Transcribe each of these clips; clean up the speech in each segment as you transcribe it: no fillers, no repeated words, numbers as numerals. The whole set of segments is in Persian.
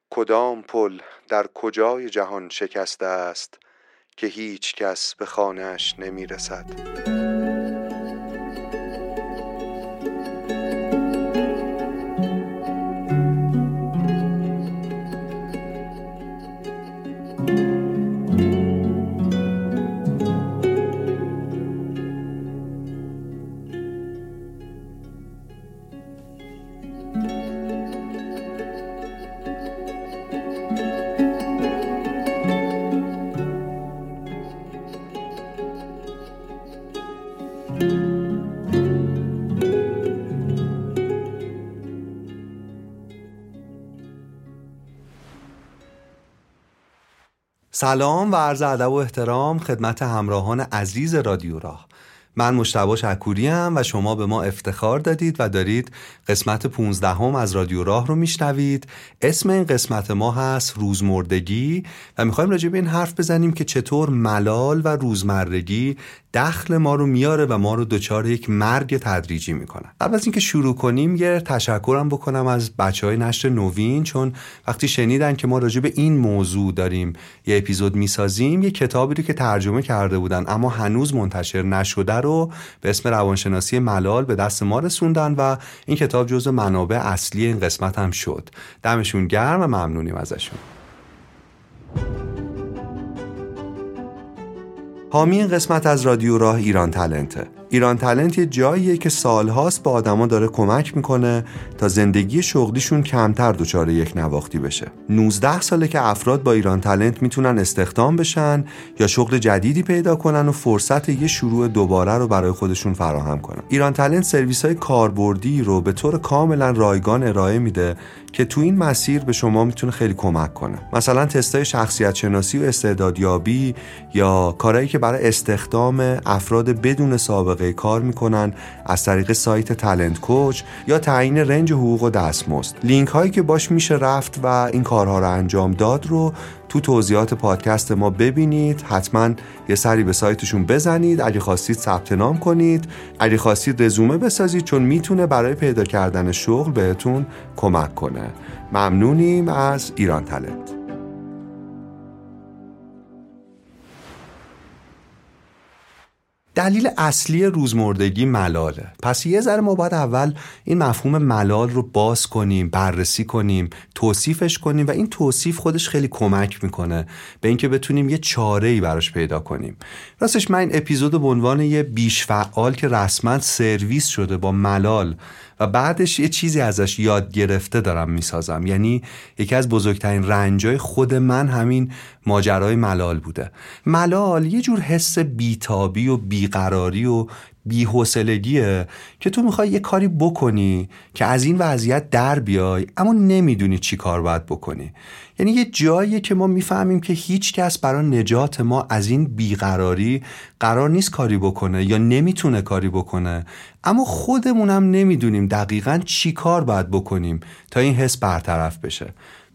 کدام پل در کجای جهان شکسته است که هیچ کس به خانه‌اش نمی رسد. سلام و عرض ادب و احترام خدمت همراهان عزیز رادیو راه. من مجتبی شکوری ام و شما به ما افتخار دادید و دارید قسمت 15 از رادیو راه رو میشنوید. اسم این قسمت ما هست روزمردگی و میخوایم راجع به این حرف بزنیم که چطور ملال و روزمرگی دخل ما رو میاره و ما رو دچار یک مرگ تدریجی میکنه. قبل از اینکه شروع کنیم یه تشکرم بکنم از بچهای نشر نوین، چون وقتی شنیدن که ما راجع به این موضوع داریم یه اپیزود میسازیم، یه کتابی رو که ترجمه کرده بودن اما هنوز منتشر نشده رو به اسم روانشناسی ملال به دست ما رسوندن و این کتاب جزو منابع اصلی این قسمت هم شد. دمشون گرم و ممنونیم ازشون. حامی این قسمت از رادیو راه ایران تالنته. ایران تالنت یه جاییه که سالهاست به آدما داره کمک میکنه تا زندگی شغلیشون کمتر دچار یک نواختی بشه. 19 ساله که افراد با ایران تالنت میتونن استخدام بشن یا شغل جدیدی پیدا کنن و فرصت یه شروع دوباره رو برای خودشون فراهم کنن. ایران تالنت سرویس‌های کاربردی رو به طور کاملا رایگان ارائه میده که تو این مسیر به شما میتونه خیلی کمک کنه. مثلا تستای شخصیت شناسی و استعدادیابی یا کارهایی که برای استخدام افراد بدون سابقه کار میکنن از طریق سایت تالنت کوچ یا تعیین رنج حقوق و دستمزد. لینک هایی که باش میشه رفت و این کارها رو انجام داد رو تو توضیحات پادکست ما ببینید. حتما یه سری به سایتشون بزنید، اگه خواستید ثبت نام کنید، اگه خواستید رزومه بسازید، چون میتونه برای پیدا کردن شغل بهتون کمک کنه. ممنونیم از ایران تالنت. دلیل اصلی روزمردگی ملاله. پس یه ذره ما باید اول این مفهوم ملال رو باز کنیم، بررسی کنیم، توصیفش کنیم و این توصیف خودش خیلی کمک میکنه به اینکه بتونیم یه چاره‌ای براش پیدا کنیم. راستش من این اپیزود به عنوان یه بیش فعال که رسما سرویس شده با ملال و بعدش یه چیزی ازش یاد گرفته دارم میسازم. یعنی یکی از بزرگترین رنجای خود من همین ماجرای ملال بوده. ملال یه جور حس بیتابی و بیقراری و بی‌حوصلگیه که تو میخوای یه کاری بکنی که از این وضعیت در بیای اما نمیدونی چی کار باید بکنی. یعنی یه جاییه که ما میفهمیم که هیچ کس برای نجات ما از این بیقراری قرار نیست کاری بکنه یا نمیتونه کاری بکنه، اما خودمونم نمیدونیم دقیقاً چی کار باید بکنیم تا این حس برطرف بشه.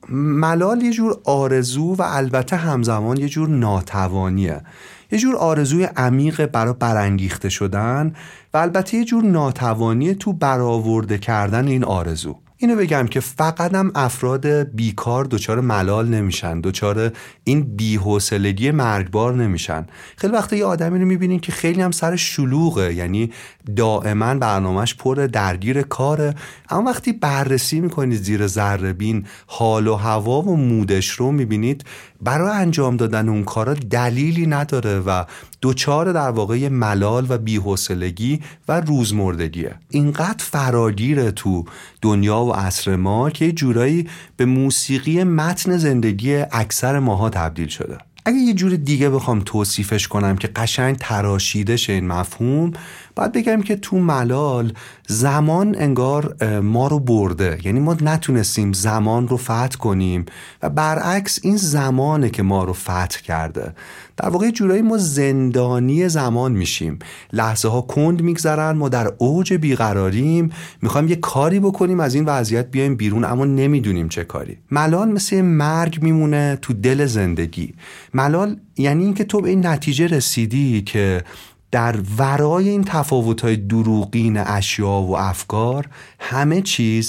ملال یه جور آرزو و البته همزمان یه جور ناتوانیه، یه جور آرزوی عمیق برای برانگیخته شدن و البته یه جور ناتوانی تو برآورده کردن این آرزو. اینو بگم که فقط هم افراد بیکار دچار ملال نمیشن، دچار این بی‌حوصلگی مرگبار نمیشن. خیلی وقتا یه آدمی رو میبینین که خیلی هم سر شلوغه، یعنی دائما برنامه‌اش پر درگیر کاره، اما وقتی بررسی میکنید زیر ذره بین حال و هوا و مودش رو میبینید برای انجام دادن اون کارا دلیلی نداره و دچار در واقع ملال و بی‌حوصلگی و روزمردگیه. اینقدر فراگیره تو دنیا و عصر ما که یه جورایی به موسیقی متن زندگی اکثر ماها تبدیل شده. اگه یه جور دیگه بخوام توصیفش کنم که قشنگ تراشیده شه این مفهوم، باید بگم که تو ملال زمان انگار ما رو برده. یعنی ما نتونستیم زمان رو فتح کنیم و برعکس این زمانه که ما رو فتح کرده. در واقع جورایی ما زندانی زمان میشیم. لحظه ها کند میگذرن، ما در اوج بیقراریم، میخوایم یه کاری بکنیم از این وضعیت بیایم بیرون اما نمیدونیم چه کاری. ملال مثل مرگ میمونه تو دل زندگی. ملال یعنی این که تو به این نتیجه رسیدی که در ورای این تفاوت‌های دروغین اشیا و افکار همه چیز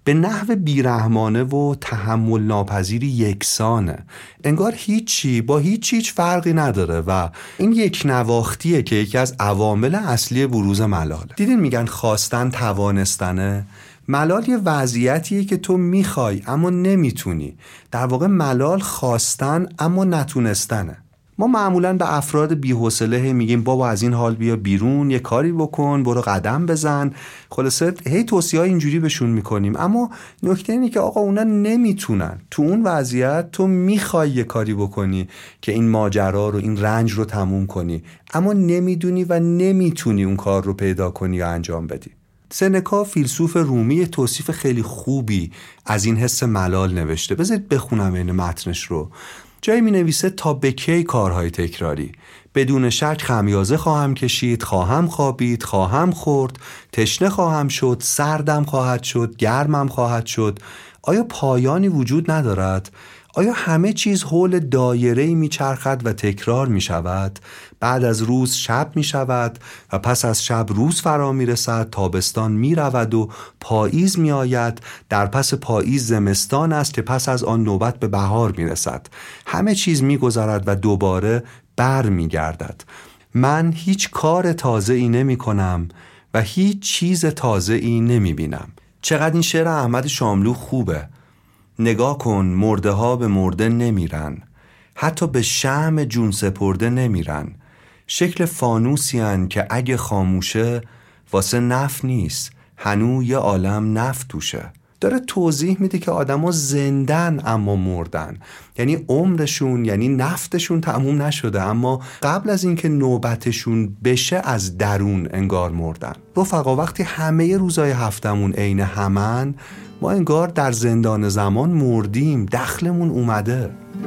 به نحو بیرحمانه و تحمل ناپذیری یکسانه. انگار هیچی با هیچ فرقی نداره و این یک نواختیه که یکی از عوامل اصلی بروز ملال. دیدین میگن خواستن توانستنه؟ ملال یه وضعیتیه که تو میخوای اما نمیتونی. در واقع ملال خواستن اما نتونستنه. ما معمولاً به افراد بی‌حوصله میگیم بابا از این حال بیا بیرون، یه کاری بکن، برو قدم بزن. خلاصه هی توصیه‌های اینجوری بهشون میکنیم، اما نکته اینه که آقا اونا نمیتونن. تو اون وضعیت تو میخوای یه کاری بکنی که این ماجرا رو، این رنج رو تموم کنی، اما نمیدونی و نمیتونی اون کار رو پیدا کنی یا انجام بدی. سنکا فیلسوف رومی توصیف خیلی خوبی از این حس ملال نوشته. بذارید بخونم این متنش رو. جایی می نویسه تا به کی کارهای تکراری؟ بدون شک خمیازه خواهم کشید، خواهم خوابید، خواهم خورد، تشنه خواهم شد، سردم خواهد شد، گرمم خواهد شد. آیا پایانی وجود ندارد؟ آیا همه چیز حول دایره‌ای میچرخد و تکرار میشود؟ بعد از روز شب میشود و پس از شب روز فرا میرسد، تابستان میرود و پاییز میآید، در پس پاییز زمستان است که پس از آن نوبت به بهار میرسد. همه چیز میگذرد و دوباره بر میگردد. من هیچ کار تازه‌ای نمی‌کنم و هیچ چیز تازه‌ای نمی‌بینم. چقدر این شعر احمد شاملو خوبه. نگاه کن، مرده ها به مرده نمیرن، حتی به شمع جون سپرده نمیرن. شکل فانوسیان که اگه خاموشه واسه نفت نیست، هنو یه عالم نفت توشه. داره توضیح میده که آدما زندن اما مردن، یعنی عمرشون، یعنی نفتشون تموم نشده، اما قبل از اینکه نوبتشون بشه از درون انگار مردن. رفقا وقتی همه روزای هفتمون عین همن، ما انگار در زندان زمان مردیم، دخلمون اومده.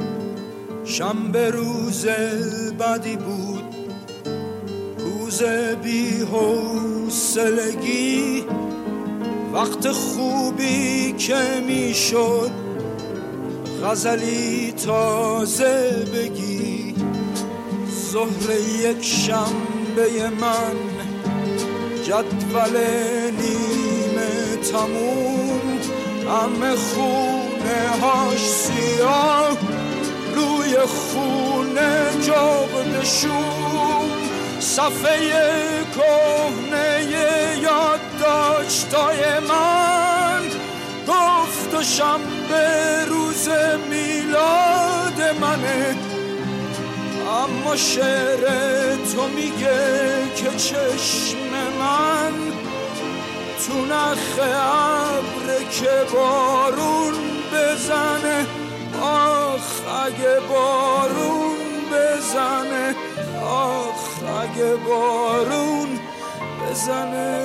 شنبه روز بدی بود، روز بی حوصلگی، وقت خوبی که میشد غزلی تازه بگی. ظهر یک شنبه من، جدول نیمه تموم، همه خونه هاش سیاه، روی خونه جغدشون، صفحه کهنه یادداشتای من گفت و شنبه روز میلاد منه. اما شعر تو میگه که چشم من تو نخ ابر که بارون بزنه، آخ اگه بارون بزنه، آخ اگه بارون بزنه.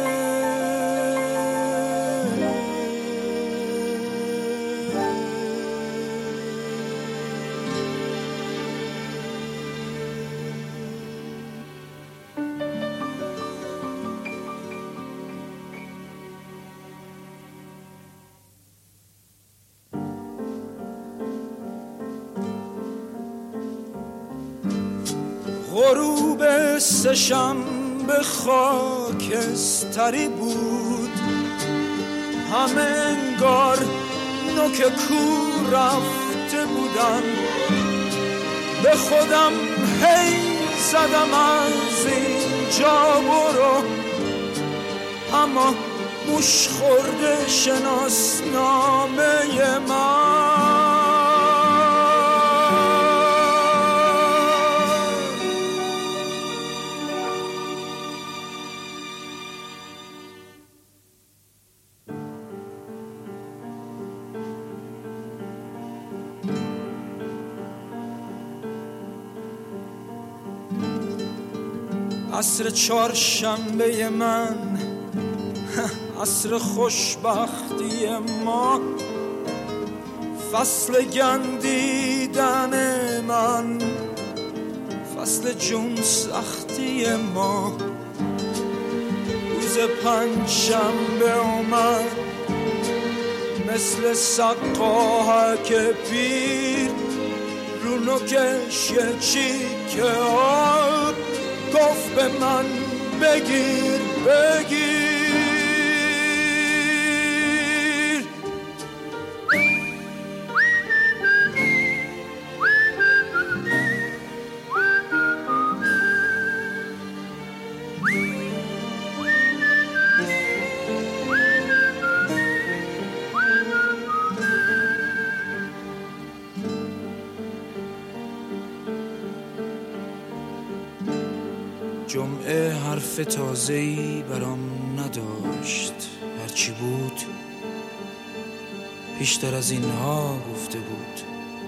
غروب سه‌شنبه خاکستری بود، همه انگار نوک کو رفته بودن. به خودم هی زدم از اینجا برو، اما موش خورده شناسنامه من. عصر چهارشنبه من، عصر خوشبختی ما، فصل گندیدن من، فصل جون سختی ما. روز پنجشنبه اومد مثل سقاهک پیر، رو نوکش یه چیکه آب گفت به من بگیر بگیر. جمعه حرف تازه‌ای برام نداشت، هرچی بود بیشتر از اینها گفته بود.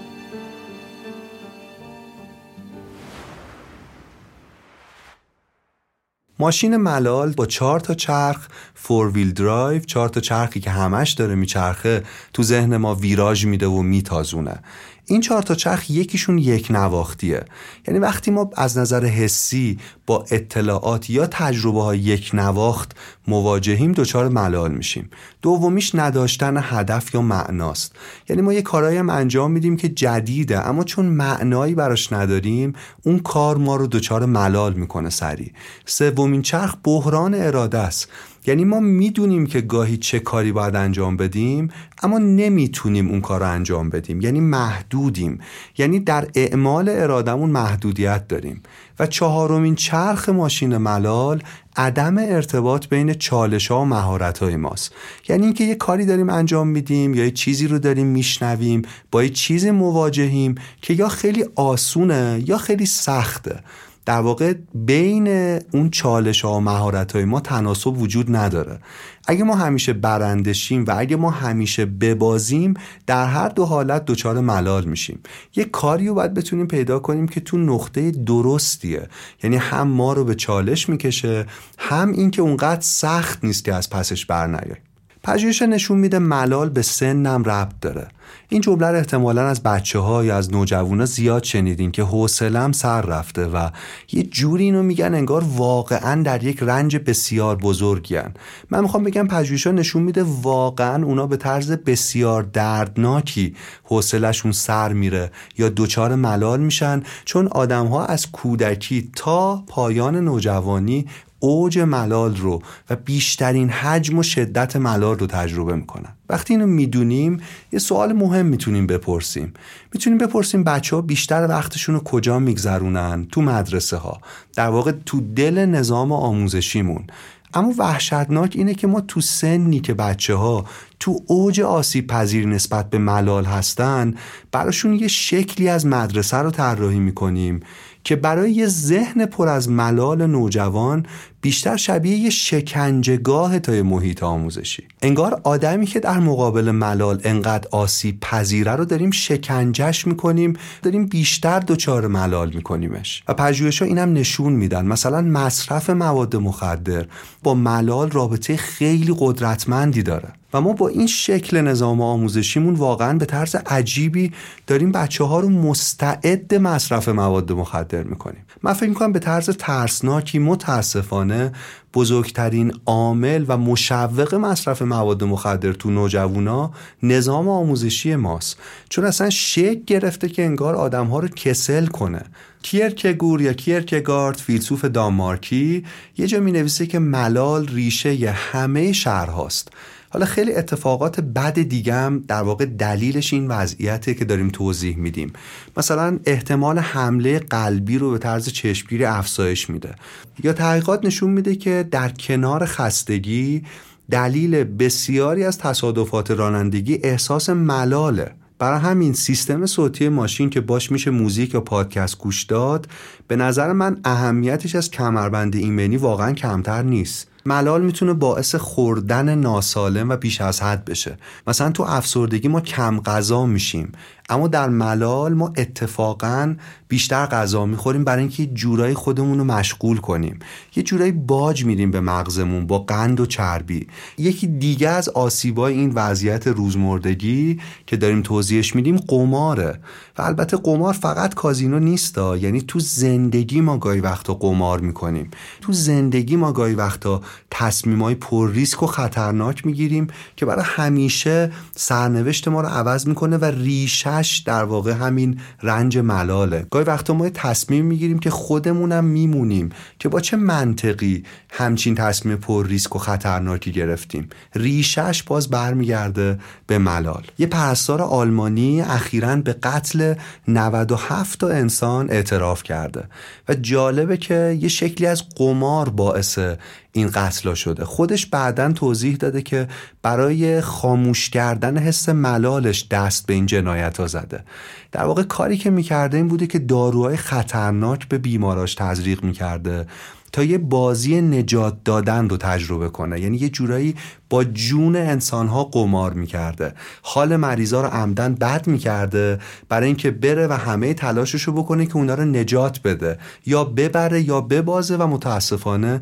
ماشین ملال با 4 تا چرخ، 4 ویل درایو، 4 تا چرخی که همش داره میچرخه، تو ذهن ما ویراژ میده و میتازونه. این 4 تا چرخ یکیشون یک نواختیه، یعنی وقتی ما از نظر حسی با اطلاعات یا تجربه های یک نواخت مواجهیم دچار ملال میشیم. دومیش نداشتن هدف یا معناست، یعنی ما یه کارایی هم انجام میدیم که جدیده اما چون معنایی براش نداریم اون کار ما رو دچار ملال میکنه سریع. سومین چرخ بحران اراده است، یعنی ما میدونیم که گاهی چه کاری باید انجام بدیم اما نمیتونیم اون کار رو انجام بدیم، یعنی محدودیم، یعنی در اعمال ارادمون محدودیت داریم. و چهارمین چرخ ماشین ملال عدم ارتباط بین چالش‌ها و مهارت‌های ماست، یعنی اینکه یه کاری داریم انجام میدیم یا یه چیزی رو داریم میشنویم، با یه چیزی مواجهیم که یا خیلی آسونه یا خیلی سخته. در واقع بین اون چالش ها و مهارت های ما تناسب وجود نداره. اگه ما همیشه برندشیم و اگه ما همیشه ببازیم در هر دو حالت دچار ملال میشیم. یه کاری رو باید بتونیم پیدا کنیم که تو نقطه درستیه، یعنی هم ما رو به چالش میکشه هم این که اونقدر سخت نیست که از پسش بر نیاییم. پژوهش نشون میده ملال به سنم ربط داره. این جمله رو احتمالاً از بچه‌ها یا از نوجوانا زیاد شنیدین که حوصله‌ام سر رفته و یه جوری اینو میگن انگار واقعاً در یک رنج بسیار بزرگین. من میخوام بگم پژوهش‌ها نشون میده واقعاً اونا به طرز بسیار دردناکی حوصله‌شون سر میره یا دچار ملال میشن، چون آدم‌ها از کودکی تا پایان نوجوانی اوج ملال رو و بیشترین حجم و شدت ملال رو تجربه میکنن. وقتی اینو میدونیم یه سوال مهم میتونیم بپرسیم بچه‌ها بیشتر وقتشون رو کجا میگذرونن؟ تو مدرسه ها، در واقع تو دل نظام آموزشیمون. اما وحشتناک اینه که ما تو سنی که بچه‌ها تو اوج آسیب پذیر نسبت به ملال هستن براشون یه شکلی از مدرسه رو طراحی میکنیم که برای یه ذهن پر از ملال نوجوان بیشتر شبیه یه شکنجهگاه تا یه محیط آموزشی. انگار آدمی که در مقابل ملال انقدر آسیب پذیره رو داریم شکنجهش میکنیم، داریم بیشتر دچار ملال میکنیمش. و پژوهش‌ها اینم نشون میدن مثلا مصرف مواد مخدر با ملال رابطه خیلی قدرتمندی داره و ما با این شکل نظام آموزشیمون واقعا به طرز عجیبی داریم بچه‌ها رو مستعد مصرف مواد مخدر میکنیم. من فکر میکنم به طرز ترسناکی متاسفانه بزرگترین عامل و مشوق مصرف مواد مخدر تو نوجوانا نظام آموزشی ماست، چون اصلا شکل گرفته که انگار آدم‌ها رو کسل کنه. کیرکگور یا کیرکگارد، فیلسوف دانمارکی، یه جا می‌نویسه که ملال ریشه همه شرهاست. حالا خیلی اتفاقات بد دیگه هم در واقع دلیلش این وضعیته که داریم توضیح میدیم. مثلا احتمال حمله قلبی رو به طرز چشمگیری افزایش میده، یا تحقیقات نشون میده که در کنار خستگی دلیل بسیاری از تصادفات رانندگی احساس ملاله. برای همین سیستم صوتی ماشین که باش میشه موزیک یا پادکست گوش داد، به نظر من اهمیتش از کمربند ایمنی واقعا کمتر نیست. ملال میتونه باعث خوردن ناسالم و بیش از حد بشه. مثلا تو افسردگی ما کم غذا میشیم، اما در ملال ما اتفاقاً بیشتر غذا میخوریم برای اینکه جورایی خودمون رو مشغول کنیم، یه جورایی باج میدیم به مغزمون با قند و چربی. یکی دیگه از آسیبای این وضعیت روزمردگی که داریم توضیحش میدیم قماره. و البته قمار فقط کازینو نیستا، یعنی تو زندگی ما گاهی وقتا قمار میکنیم، تو زندگی ما گاهی وقتا تصمیمای پر ریسک و خطرناک میگیریم که برای همیشه سرنوشت ما رو عوض میکنه و ریشش در واقع همین رنج ملاله. گاهی وقتا ما تصمیم میگیریم که خودمونم میمونیم که با چه منطقی همچین تصمیم پر ریسک و خطرناکی گرفتیم. ریشش باز برمیگرده به ملال. یه پرستار آلمانی اخیراً به قتل 97 تا انسان اعتراف کرده و جالبه که یه شکلی از قمار باعث این قتلا شده. خودش بعداً توضیح داده که برای خاموش کردن حس ملالش دست به این جنایت ها زده. در واقع کاری که میکرده این بوده که داروهای خطرناک به بیماراش تزریق میکرده تا یه بازی نجات دادن رو تجربه کنه. یعنی یه جورایی با جون انسانها قمار میکرده، حال مریضا رو عمدن بد میکرده برای اینکه بره و همه تلاششو بکنه که اونا رو نجات بده، یا ببره یا ببازه، و متاسفانه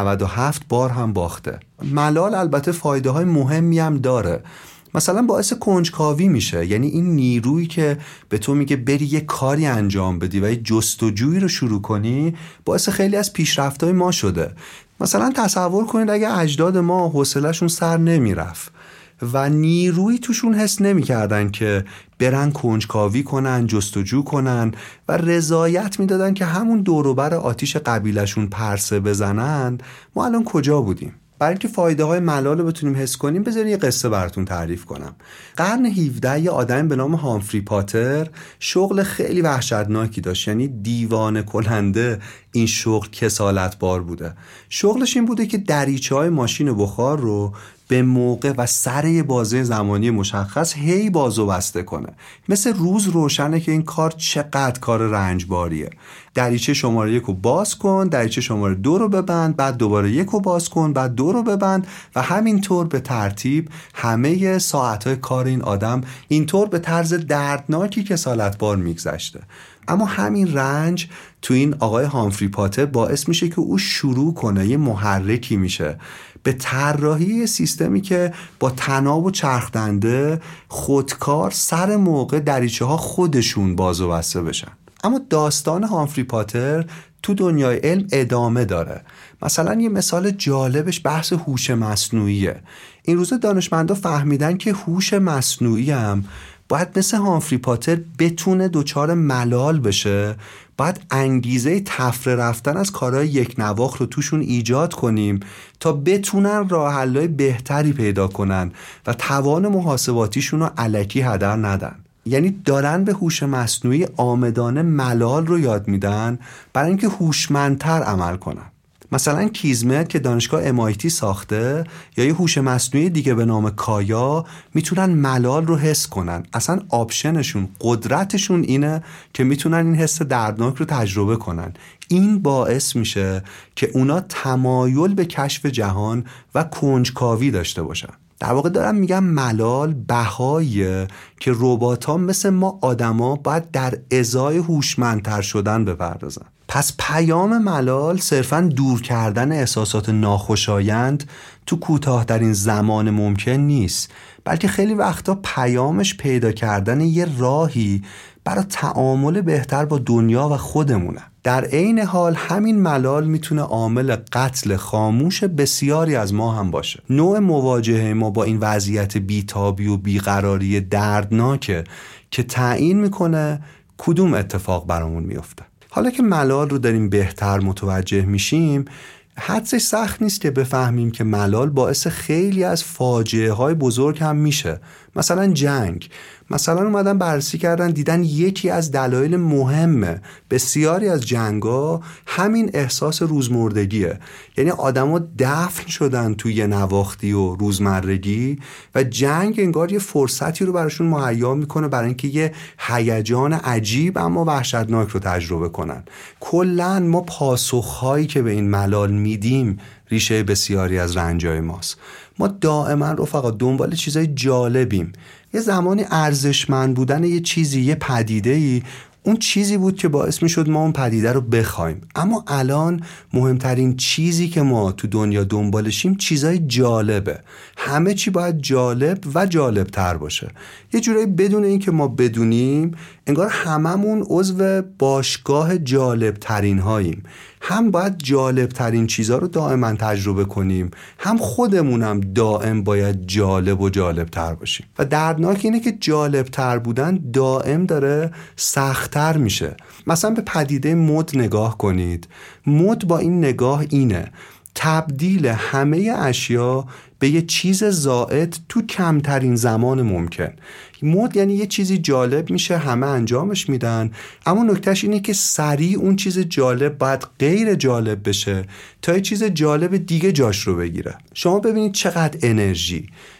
97 بار هم باخته. ملال البته فایده های مهمی هم داره. مثلا باعث کنجکاوی میشه، یعنی این نیرویی که به تو میگه بری یه کاری انجام بدی و یه جستجویی رو شروع کنی، باعث خیلی از پیشرفت‌های ما شده. مثلا تصور کنید اگه اجداد ما حوصله‌شون سر نمیرفت و نیرویی توشون حس نمی‌کردن که برن کنجکاوی کنن، جستجو کنن و رضایت میدادن که همون دور و بر آتیش قبیله‌شون پرسه بزنن، ما الان کجا بودیم؟ برای اینکه فایده های ملال رو بتونیم حس کنیم، بذارید یه قصه براتون تعریف کنم. قرن 17 یه آدم به نام هامفری پاتر شغل خیلی وحشتناکی داشت، یعنی دیوانه کننده این شغل کسالت بار بوده. شغلش این بوده که دریچه‌های ماشین بخار رو به موقع و سر یه بازه زمانی مشخص هی باز و بسته کنه. مثل روز روشنه که این کار چقدر کار رنجباریه. دریچه شماره 1 رو باز کن، دریچه شماره 2 رو ببند، بعد دوباره 1 رو باز کن، بعد 2 رو ببند، و همینطور به ترتیب همه ساعتهای کار این آدم اینطور به طرز دردناکی کسالتبار میگذشته. اما همین رنج تو این آقای هامفری پاتر باعث میشه که او شروع کنه، یه محرکی میشه به طراحی سیستمی که با طناب و چرخدنده خودکار سر موقع دریچه ها خودشون باز و بسته بشن. اما داستان هامفری پاتر تو دنیای علم ادامه داره. مثلا یه مثال جالبش بحث هوش مصنوعیه. این روزا دانشمندا فهمیدن که هوش مصنوعی هم باید مثل هامفری پاتر بتونه دچار ملال بشه. باید انگیزه تفره رفتن از کارهای یک نواخت رو توشون ایجاد کنیم تا بتونن راه حل‌های بهتری پیدا کنن و توان محاسباتیشون رو الکی هدر ندن. یعنی دارن به هوش مصنوعی عامدانه ملال رو یاد میدن برای اینکه هوشمندتر عمل کنن. مثلا کیزمت که دانشگاه MIT ساخته، یا یه هوش مصنوعی دیگه به نام کایا، میتونن ملال رو حس کنن. اصلا آپشنشون، قدرتشون اینه که میتونن این حس دردناک رو تجربه کنن. این باعث میشه که اونا تمایل به کشف جهان و کنجکاوی داشته باشن. در واقع دارم میگم ملال بهاییه که ربات‌ها مثل ما آدما باید در ازای هوشمندتر شدن بپردازن. پس پیام ملال صرفاً دور کردن احساسات ناخوشایند تو کوتاه‌ترین زمان ممکن نیست، بلکه خیلی وقتا پیامش پیدا کردن یه راهی برای تعامل بهتر با دنیا و خودمونه. در عین حال همین ملال میتونه عامل قتل خاموش بسیاری از ما هم باشه. نوع مواجهه ما با این وضعیت بیتابی و بیقراری دردناکه که تعیین میکنه کدوم اتفاق برامون میفته. حالا که ملال رو داریم بهتر متوجه میشیم، حدسش سخت نیست که بفهمیم که ملال باعث خیلی از فاجعه های بزرگ هم میشه. مثلا جنگ. مثلا اومدن بررسی کردن، دیدن یکی از دلایل مهمه بسیاری از جنگا همین احساس روزمردگیه. یعنی آدما دفن شدن توی نواختی و روزمرگی و جنگ انگار یه فرصتی رو براشون مهیا میکنه برای اینکه یه هیجان عجیب اما وحشتناک رو تجربه کنن. کلاً ما پاسخهایی که به این ملال میدیم ریشه بسیاری از رنجای ماست. ما دائما رفقا دنبال چیزای جالبیم. یه زمانی ارزشمند بودن یه چیزی، یه پدیده‌ای، اون چیزی بود که باعث میشد ما اون پدیده رو بخوایم. اما الان مهمترین چیزی که ما تو دنیا دنبالشیم چیزای جالبه. همه چی باید جالب و جالبتر باشه. یه جورایی بدون این که ما بدونیم انگار هممون عضو باشگاه جالبترین هاییم. هم باید جالبترین چیزها رو دائما تجربه کنیم، هم خودمونم دائم باید جالب و جالبتر باشیم. و دردناک اینه که جالبتر بودن دائم داره سخت‌تر میشه. مثلا به پدیده مد نگاه کنید. مد با این نگاه اینه: تبدیل همه اشیا به یه چیز زائد تو کمترین زمان ممکن. مد یعنی یه چیزی جالب میشه، همه انجامش میدن، اما نکتهش اینه که سریع اون چیز جالب باید غیر جالب بشه تا یه چیز جالب دیگه جاش رو بگیره. شما ببینید چقدر انرژی،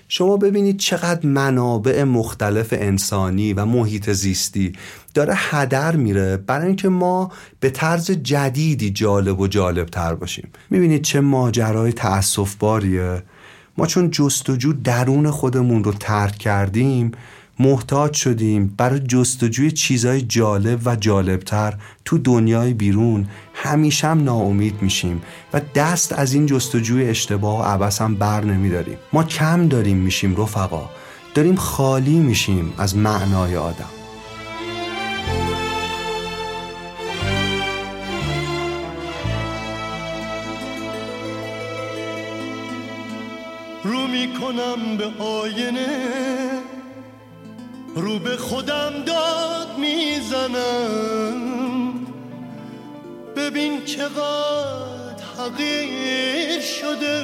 شما ببینید چقدر منابع مختلف انسانی و محیط زیستی داره هدر میره برای اینکه ما به طرز جدیدی جالب و جالب تر باشیم. میبینید چه ماجرای تأسف باریه. ما چون جستجو درون خودمون رو ترک کردیم، محتاج شدیم برای جستجوی چیزای جالب و جالبتر تو دنیای بیرون همیشه هم ناامید میشیم و دست از این جستجوی اشتباه و عبث هم بر نمیداریم. ما کم داریم میشیم رفقا، داریم خالی میشیم از معنای آدم. رو میکنم به آینه، رو به خودم داد میزنم، ببین چقدر حقیر شده،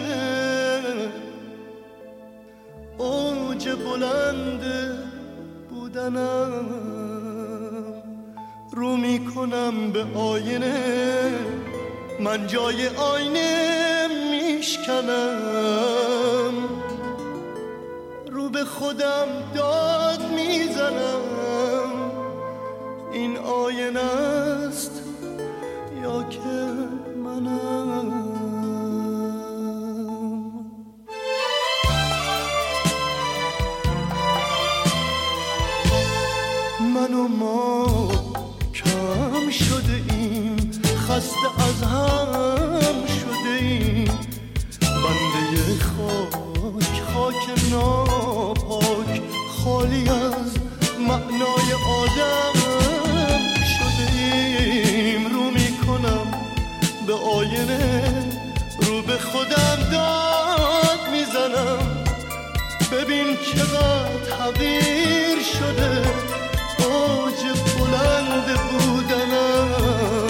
اوج بلند بودنم. رو میکنم به آینه، من جای آینه میشکنم، رو به خودم داد میزنم، این آینه است یا که منم. من و ما کم شده ایم، خسته از هم شده ایم، بنده خاک ناپاک، خالی از معنای آدم شده ایم. رو میکنم به آینه، رو به خودم داد میزنم، ببین چقدر حقیر شده، اوج بلند بودنم.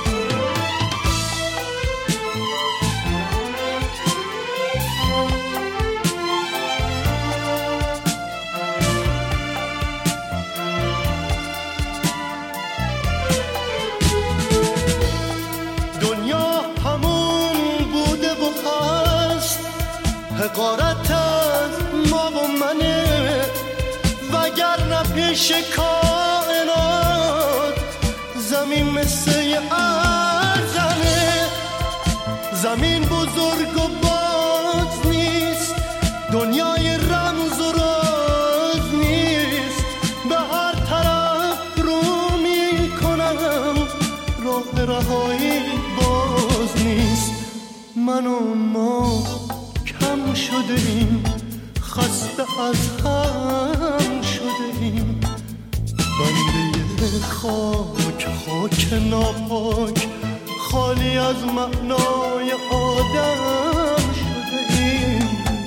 حقارت از ما و منه، وگرنه پیش کائنات زمین مثل ارزنه. زمین بزرگ و باز نیست، دنیای رمز و راز نیست، به هر طرف رو میکنم، راه رهایی باز نیست. من و ما کم شده ایم، خسته از هم شده ایم، بنده خاک ناپاک، خالی از معنای آدم شده ایم.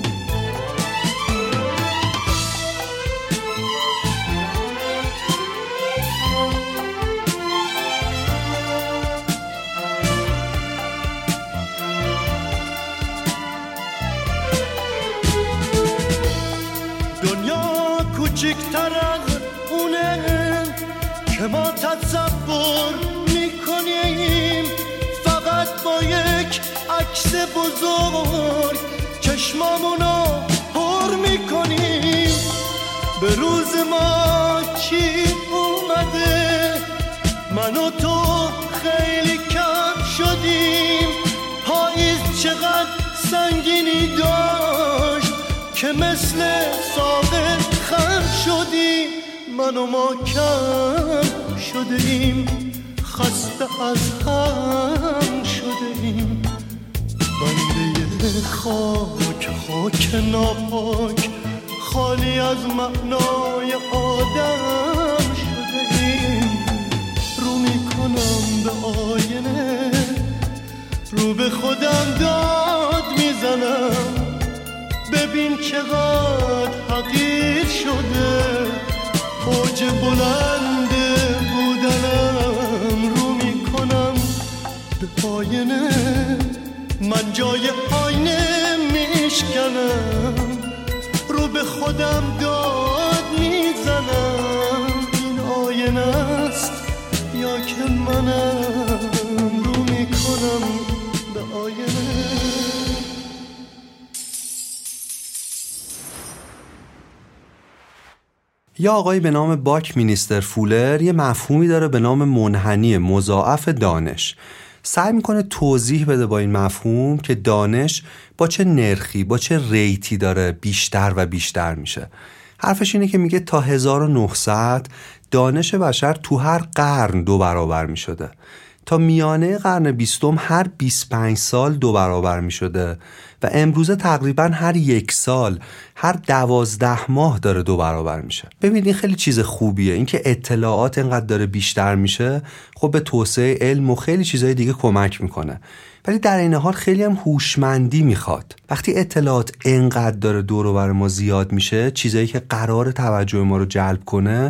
کوچکتر از اونه که ما تصور میکنیم، فقط با یک عکس بزرگ چشمامونو پر میکنیم. به روز ما چی اومده، من و تو خیلی کم شدیم. پاییز چقدر سنگینی داشت که مثل ساقه خم شدیم. من و ما کم شده ایم، خسته از هم شده ایم، بنده خاک ناپاک، خالی از معنای آدم شده ایم. رو میکنم به آینه، رو به خودم داد میزنم، ببین چقدر حقیر شده، اوج بلند بودنم. رو میکنم به آینه، من جای آینه میشکنم، رو به خودم داد میزنم، این آینه است یا که منم. رو میکنم به آینه. یا آقایی به نام باکمینستر فولر یه مفهومی داره به نام منحنی مضاعف دانش. سعی میکنه توضیح بده با این مفهوم که دانش با چه نرخی، با چه ریتی داره بیشتر و بیشتر میشه. حرفش اینه که میگه تا 1900 دانش بشر تو هر قرن 2 برابر میشده. تا میانه قرن 20 هر 25 سال 2 برابر میشده و امروزه تقریبا هر 1 سال، هر 12 ماه داره 2 برابر میشه. ببینید این خیلی چیز خوبیه. اینکه اطلاعات اینقدر داره بیشتر میشه خب به توسعه علم و خیلی چیزهای دیگه کمک میکنه. ولی در این حال خیلی هم هوشمندی میخواد. وقتی اطلاعات اینقدر داره دور و بر ما زیاد میشه، چیزایی که قرار توجه ما رو جلب کنه،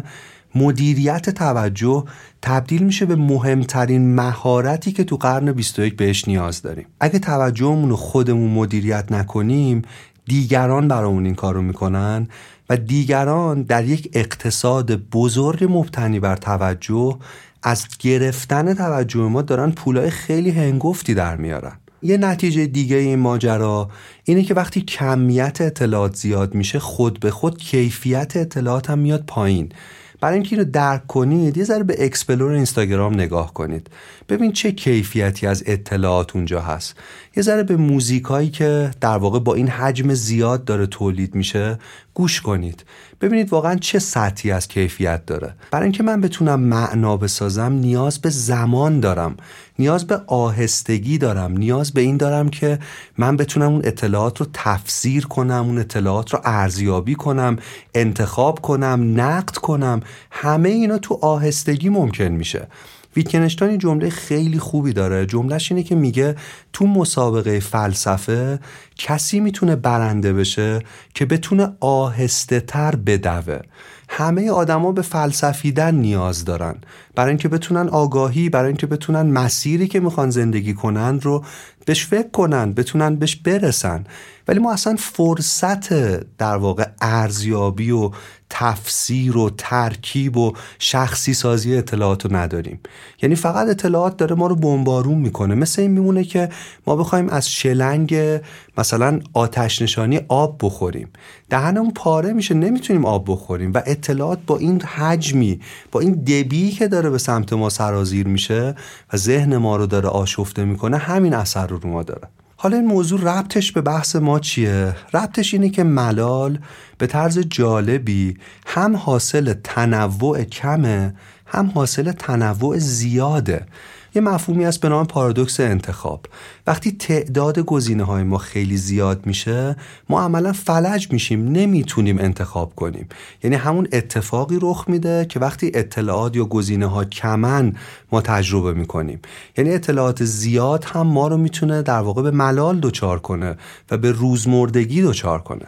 مدیریت توجه تبدیل میشه به مهمترین مهارتی که تو قرن 21 بهش نیاز داریم. اگه توجهمون رو خودمون مدیریت نکنیم، دیگران برامون این کارو میکنن و دیگران در یک اقتصاد بزرگ مبتنی بر توجه از گرفتن توجه ما دارن پولای خیلی هنگفتی در میارن. یه نتیجه دیگه این ماجرا اینه که وقتی کمیت اطلاعات زیاد میشه، خود به خود کیفیت اطلاعات هم میاد پایین. برای اینکه اینو درک کنید یه ذره به اکسپلور اینستاگرام نگاه کنید، ببین چه کیفیتی از اطلاعات اونجا هست. یه ذره به موزیکایی که در واقع با این حجم زیاد داره تولید میشه گوش کنید، ببینید واقعا چه سطحی از کیفیت داره. برای اینکه من بتونم معنا بسازم نیاز به زمان دارم، نیاز به آهستگی دارم، نیاز به این دارم که من بتونم اون اطلاعات رو تفسیر کنم، اون اطلاعات رو ارزیابی کنم، انتخاب کنم، نقد کنم. همه اینا تو آهستگی ممکن میشه. ویتگنشتاین جمله خیلی خوبی داره. جملهش اینه که میگه تو مسابقه فلسفه کسی میتونه برنده بشه که بتونه آهسته تر بدوه. همه آدما به فلسفیدن نیاز دارن برای اینکه بتونن آگاهی، برای اینکه بتونن مسیری که میخوان زندگی کنن رو بهش فکر کنن، بتونن بهش برسن. ولی ما اصلا فرصت در واقع ارزیابی و تفسیر و ترکیب و شخصی سازی اطلاعات رو نداریم. یعنی فقط اطلاعات داره ما رو بمبارون میکنه. مثل این میمونه که ما بخوایم از شلنگ مثلا آتش نشانی آب بخوریم، دهنمون پاره میشه، نمیتونیم آب بخوریم. و اطلاعات با این حجمی، با این دبی که داره به سمت ما سرازیر میشه و ذهن ما رو داره آشفته میکنه، همین اثر رو ما داره. حالا این موضوع ربطش به بحث ما چیه؟ ربطش اینه که ملال به طرز جالبی هم حاصل تنوع کمه، هم حاصل تنوع زیاده. یه مفهومی هست به نام پارادوکس انتخاب. وقتی تعداد گزینه‌های ما خیلی زیاد میشه، ما عملا فلج میشیم، نمیتونیم انتخاب کنیم. یعنی همون اتفاقی رخ میده که وقتی اطلاعات یا گزینه‌ها کمن ما تجربه میکنیم. یعنی اطلاعات زیاد هم ما رو میتونه در واقع به ملال دچار کنه و به روزمردگی دچار کنه.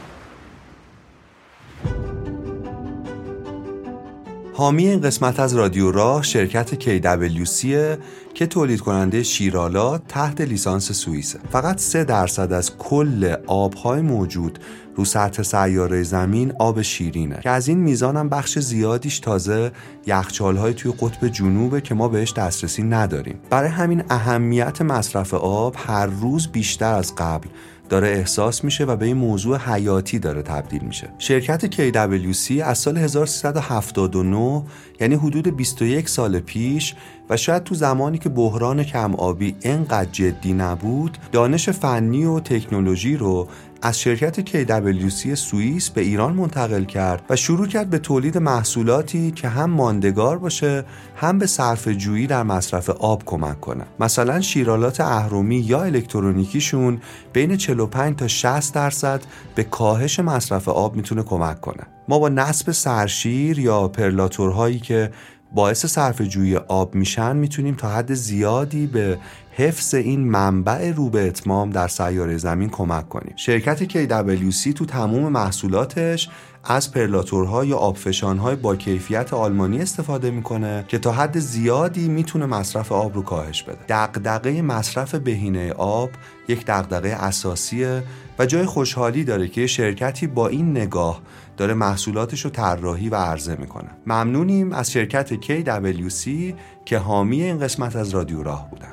حامی این قسمت از رادیو راه شرکت KWC که تولید کننده شیرالات تحت لیسانس سوئیسه. فقط 3% از کل آبهای موجود رو سطح سیاره زمین آب شیرینه که از این میزان هم بخش زیادیش تازه یخچال‌های توی قطب جنوبه که ما بهش دسترسی نداریم. برای همین اهمیت مصرف آب هر روز بیشتر از قبل داره احساس میشه و به این موضوع حیاتی داره تبدیل میشه. شرکت KWC از سال 1379 یعنی حدود 21 سال پیش و شاید تو زمانی که بحران کم آبی اینقدر جدی نبود، دانش فنی و تکنولوژی رو از شرکت KWC سوئیس به ایران منتقل کرد و شروع کرد به تولید محصولاتی که هم ماندگار باشه، هم به صرفه‌جویی در مصرف آب کمک کنه. مثلا شیرالات اهرمی یا الکترونیکیشون بین 45 تا 60% به کاهش مصرف آب میتونه کمک کنه. ما با نصب سرشیر یا پرلاتورهایی که باعث صرفه‌جویی آب میشن میتونیم تا حد زیادی به حفظ این منبع رو به اتمام در سیاره زمین کمک کنیم. شرکت KWC تو تمام محصولاتش از پرلاتورها یا آبفشانهای با کیفیت آلمانی استفاده میکنه که تا حد زیادی میتونه مصرف آب رو کاهش بده. دغدغه مصرف بهینه آب یک دغدغه اساسیه و جای خوشحالی داره که شرکتی با این نگاه داره محصولاتش رو طراحی و عرضه میکنه. ممنونیم از شرکت KWC که حامی این قسمت از رادیو راه بودن.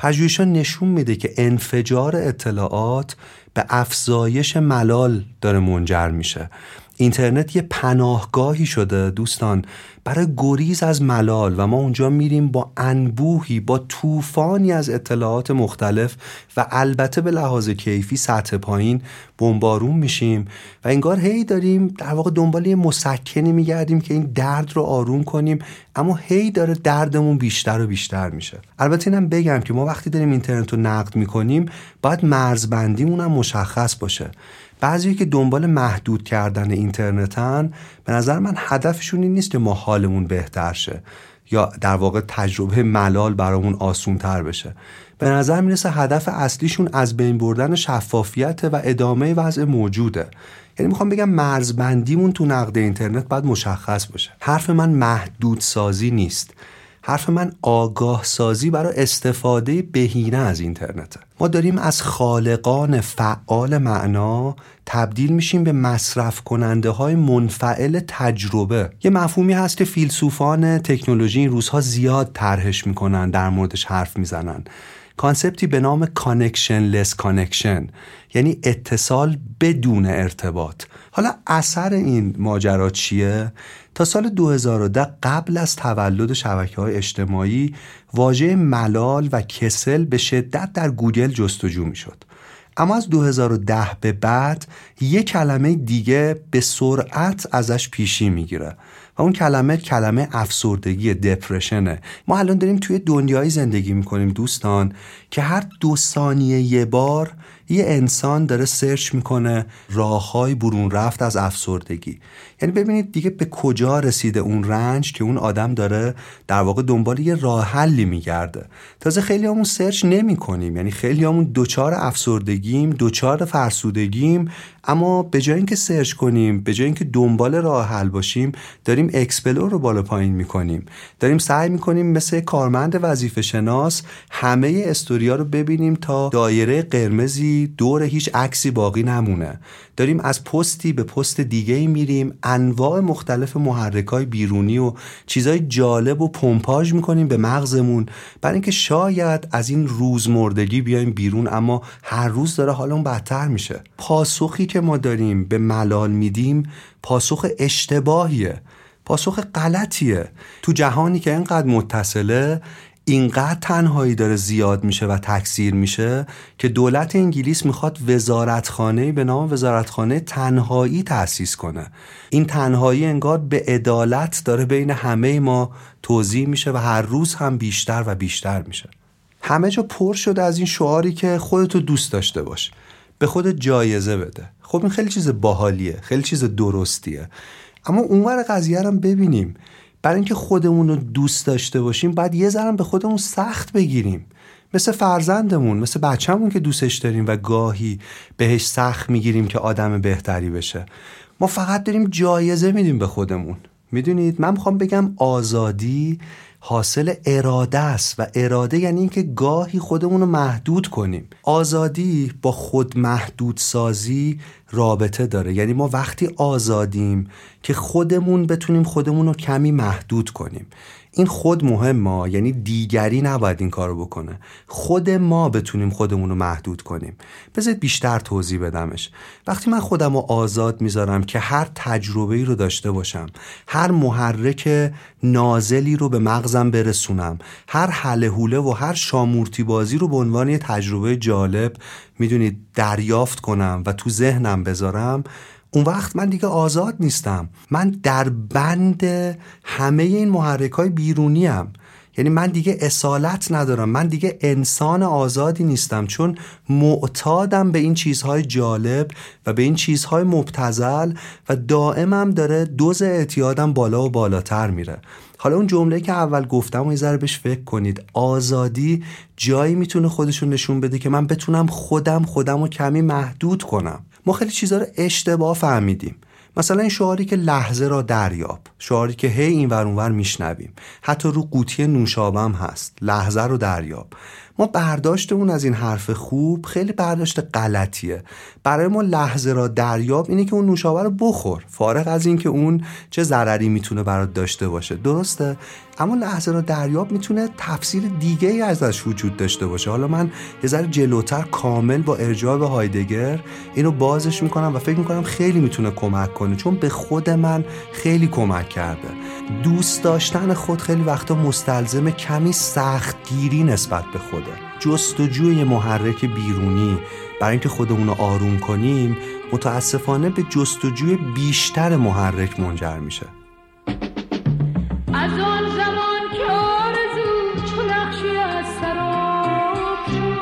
پژوهش‌ها نشون میده که انفجار اطلاعات به افزایش ملال داره منجر میشه. اینترنت یه پناهگاهی شده دوستان برای گریز از ملال و ما اونجا میریم با انبوهی، با طوفانی از اطلاعات مختلف و البته به لحاظ کیفی سطح پایین بمبارون میشیم و انگار هی داریم در واقع دنبال یه مسکنی میگردیم که این درد رو آروم کنیم، اما هی داره دردمون بیشتر و بیشتر میشه. البته اینم بگم که ما وقتی داریم اینترنت رو نقد میکنیم باید مرزبندیمون هم مشخص باشه. بعضی که دنبال محدود کردن اینترنتن، به نظر من هدفشون این نیست که ما حالمون بهتر شه یا در واقع تجربه ملال برامون آسون تر بشه. به نظر میرسه هدف اصلیشون از بین بردن شفافیت و ادامه وضع موجوده. یعنی میخوام بگم مرزبندیمون تو نقد اینترنت باید مشخص باشه. حرف من محدود سازی نیست، حرف من آگاه سازی برای استفاده بهینه از اینترنته. ما داریم از خالقان فعال معنا تبدیل میشیم به مصرف کننده های منفعل تجربه. یه مفهومی هست که فیلسوفان تکنولوژی این روزها زیاد طرحش میکنن، در موردش حرف میزنن. کانسپتی به نام connectionless connection، یعنی اتصال بدون ارتباط. حالا اثر این ماجرا چیه؟ تا سال 2010 قبل از تولد شبکه‌های اجتماعی واژه ملال و کسل به شدت در گوگل جستجو می‌شد. اما از 2010 به بعد یک کلمه دیگه به سرعت ازش پیشی میگیره و اون کلمه افسردگی، دپرشنه. ما الان داریم توی دنیایی زندگی میکنیم دوستان که هر 2 ثانیه یه بار یه انسان داره سرچ میکنه راههای برون رفت از افسردگی. یعنی ببینید دیگه به کجا رسیده اون رنج که اون آدم داره در واقع دنبال یه راه حلی میگرده. تازه خیلی همون سرچ نمی کنیم، یعنی خیلی همون دوچار افسردگیم، دوچار فرسودگیم، اما به جای اینکه سرچ کنیم، به جای اینکه دنبال راه حل باشیم، داریم اکسپلور رو بالا پایین میکنیم. داریم سعی میکنیم مثل کارمند وظیفه شناس همه استوریا رو ببینیم تا دایره قرمزی دور هیچ عکسی باقی نمونه. داریم از پستی به پست دیگه میریم، انواع مختلف محرکای بیرونی و چیزای جالب و پمپاژ میکنیم به مغزمون برای اینکه شاید از این روزمردگی بیایم بیرون، اما هر روز داره حالمون بدتر میشه. پاسخی که ما داریم به ملال میدیم پاسخ اشتباهیه، پاسخ غلطیه. تو جهانی که اینقدر متصله، اینقدر تنهایی داره زیاد میشه و تکثیر میشه که دولت انگلیس میخواد وزارتخانه‌ای به نام وزارتخانه تنهایی تأسیس کنه. این تنهایی انگار به عدالت داره بین همه ما توزیع میشه و هر روز هم بیشتر و بیشتر میشه. همه جا پر شده از این شعاری که خودتو دوست داشته باش، به خودت جایزه بده. خب این خیلی چیز باحالیه، خیلی چیز درستیه، اما اونور قضیه رو ببینیم. برای اینکه خودمون رو دوست داشته باشیم باید یه ذره به خودمون سخت بگیریم، مثل فرزندمون، مثل بچه‌مون که دوستش داریم و گاهی بهش سخت میگیریم که آدم بهتری بشه. ما فقط داریم جایزه میدیم به خودمون. میدونید من میخوام بگم آزادی حاصل اراده است و اراده یعنی این که گاهی خودمون رو محدود کنیم. آزادی با خود محدود سازی رابطه داره. یعنی ما وقتی آزادیم که خودمون بتونیم خودمون رو کمی محدود کنیم. این خود مهمه، یعنی دیگری نباید این کارو بکنه، خود ما بتونیم خودمون رو محدود کنیم. بذارید بیشتر توضیح بدمش. وقتی من خودم رو آزاد میذارم که هر تجربه‌ای رو داشته باشم، هر محرک نازلی رو به مغزم برسونم، هر هله هوله و هر شامورتی بازی رو به عنوان یه تجربه جالب میدونید دریافت کنم و تو ذهنم بذارم، اون وقت من دیگه آزاد نیستم. من در بند همه این محرکای بیرونی ام. یعنی من دیگه اصالت ندارم، من دیگه انسان آزادی نیستم، چون معتادم به این چیزهای جالب و به این چیزهای مبتذل و دائمم داره دوز اعتیادم بالا و بالاتر میره. حالا اون جمله که اول گفتم و یه ذره بهش فکر کنید. آزادی جایی میتونه خودشون نشون بده که من بتونم خودم رو کمی محدود کنم. ما خیلی چیزا رو اشتباه فهمیدیم. مثلا این شعاری که لحظه را دریاب، شعاری که هی این ور اون ور میشنویم، حتی رو قوطی نوشابه هم هست، لحظه رو دریاب. ما برداشتمون از این حرف خوب خیلی برداشت غلطیه. برای ما لحظه را دریاب اینه که اون نوشابه رو بخور، فارغ از این که اون چه ضرری میتونه برات داشته باشه. درسته؟ اما لحظه را دریاب میتونه تفسیر دیگه ای ازش وجود داشته باشه. حالا من یه ذره جلوتر کامل با ارجاع به هایدگر اینو بازش میکنم و فکر میکنم خیلی میتونه کمک کنه، چون به خود من خیلی کمک کرده. دوست داشتن خود خیلی وقتا مستلزم کمی سختگیری نسبت به خوده. جستجوی یه محرک بیرونی برای اینکه خودمون رو آروم کنیم متاسفانه به جستجوی بیشتر محرک منجر میشه. از آن زمان که آرزو چو نقشی از سراب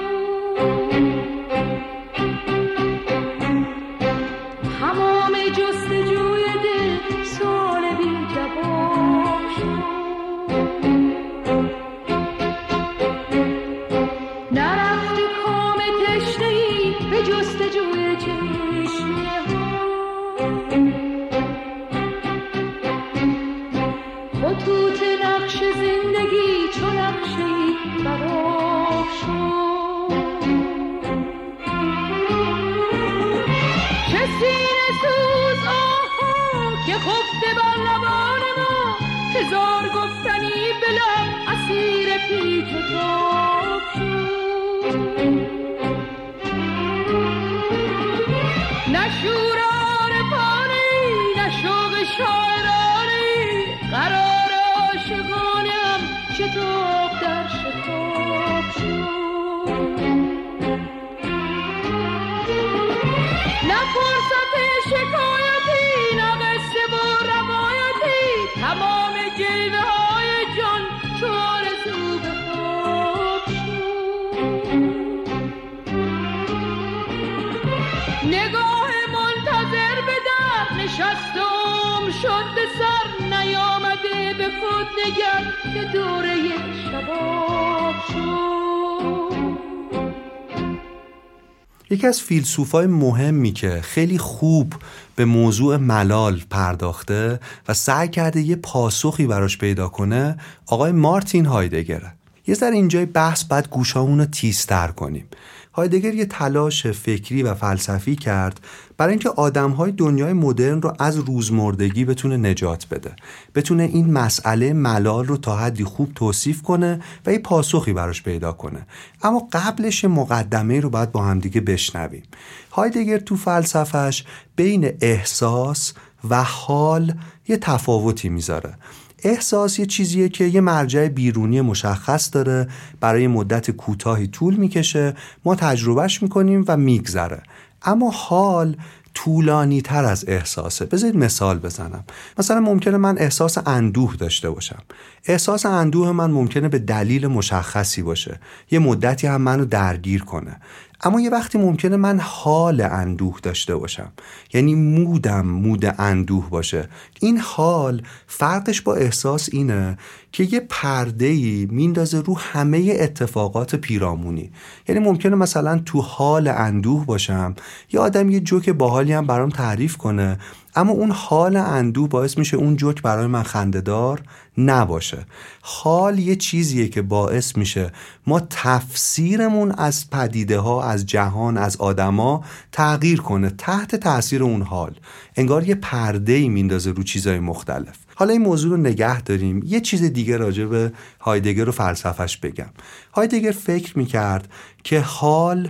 تمام جستجوی دل سوال بی جواب نرفتی کام تشنه‌ای به جستجوی چشمه خطوط نقش زندگی چو نقشی براب شد چه سینه سوز آها که خفته بر لبان ما هزار گفتنی به لب اسیر پیچ و تاب شد نه شوران پانی نه شوق شاعرانی قرار عاشقانم شتاب در شتاب شد نه فرصت شکایتی نه قصه و روایتی تمام جیوه های جان چو آرزو به خواب شد نگاه منتظر به در نشستم شد به سر نیامده به خود نگر که دوره شباب شد. یکی از فیلسوفای مهمی که خیلی خوب به موضوع ملال پرداخته و سعی کرده یه پاسخی براش پیدا کنه آقای مارتین هایدگره. یه ذره اینجای بحث باید گوشامون رو تیزتر کنیم. هایدگر یه تلاش فکری و فلسفی کرد برای اینکه آدم‌های دنیای مدرن رو از روزمردگی بتونه نجات بده، بتونه این مسئله ملال رو تا حدی خوب توصیف کنه و یه پاسخی براش پیدا کنه. اما قبلش مقدمه رو باید با هم دیگه بشنویم. هایدگر تو فلسفه‌اش بین احساس و حال یه تفاوتی میذاره. احساس یه چیزیه که یه مرجع بیرونی مشخص داره، برای مدت کوتاهی طول میکشه، ما تجربهش میکنیم و میگذره. اما حال طولانی تر از احساسه. بذارید مثال بزنم. مثلا ممکنه من احساس اندوه داشته باشم. احساس اندوه من ممکنه به دلیل مشخصی باشه، یه مدتی هم منو درگیر کنه. اما یه وقتی ممکنه من حال اندوه داشته باشم، یعنی مود اندوه باشه. این حال فرقش با احساس اینه که یه پرده‌ای میندازه رو همه اتفاقات پیرامونی. یعنی ممکنه مثلا تو حال اندوه باشم، یه آدم یه جوک باحالی هم برام تعریف کنه، اما اون حال اندوه باعث میشه اون جوک برای من خنده‌دار نباشه. حال یه چیزیه که باعث میشه ما تفسیرمون از پدیده ها، از جهان، از آدما تغییر کنه تحت تاثیر اون حال. انگار یه پرده‌ای میندازه رو چیزای مختلف. حالا این موضوع رو نگه داریم، یه چیز دیگه راجع به هایدگر و فلسفه‌اش بگم. هایدگر فکر میکرد که حال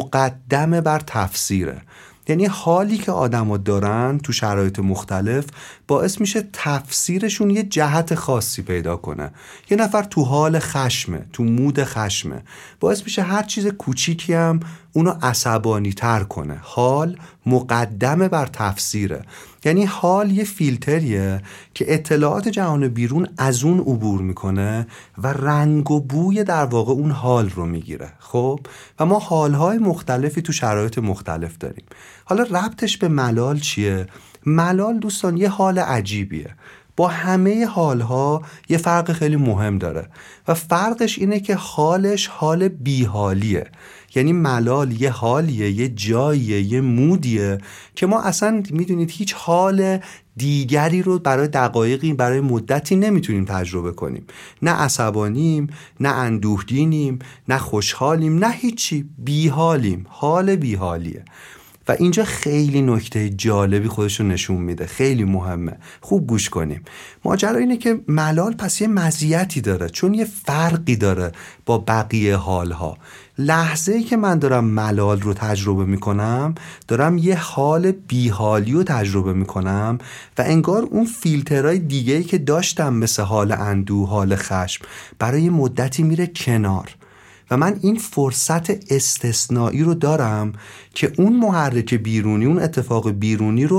مقدمه بر تفسیره. یعنی حالی که آدم‌ها دارن تو شرایط مختلف باعث میشه تفسیرشون یه جهت خاصی پیدا کنه. یه نفر تو حال خشمه، تو مود خشمه، باعث میشه هر چیز کوچیکی هم اونو عصبانی تر کنه. حال مقدمه بر تفسیره. یعنی حال یه فیلتریه که اطلاعات جهان بیرون از اون عبور میکنه و رنگ و بوی در واقع اون حال رو میگیره. خب و ما حالهای مختلفی تو شرایط مختلف داریم. حالا ربطش به ملال چیه؟ ملال دوستان یه حال عجیبیه. با همه حالها یه فرق خیلی مهم داره و فرقش اینه که حالش حال بیحالیه. یعنی ملال یه حالیه، یه جاییه، یه مودیه که ما اصلا میدونید هیچ حال دیگری رو برای دقایقی، برای مدتی نمیتونیم تجربه کنیم. نه عصبانیم، نه اندوهگینیم، نه خوشحالیم، نه هیچی، بیحالیم. حال بیحالیه. و اینجا خیلی نکته جالبی خودش رو نشون میده، خیلی مهمه، خوب گوش کنیم. ماجرا اینه که ملال پس یه مزیتی داره، چون یه فرقی داره با بقیه حالها. لحظه‌ای که من دارم ملال رو تجربه میکنم، دارم یه حال بیحالی رو تجربه میکنم و انگار اون فیلترهای دیگه‌ای که داشتم مثل حال اندوه، حال خشم، برای مدتی میره کنار و من این فرصت استثنایی رو دارم که اون محرک بیرونی، اون اتفاق بیرونی رو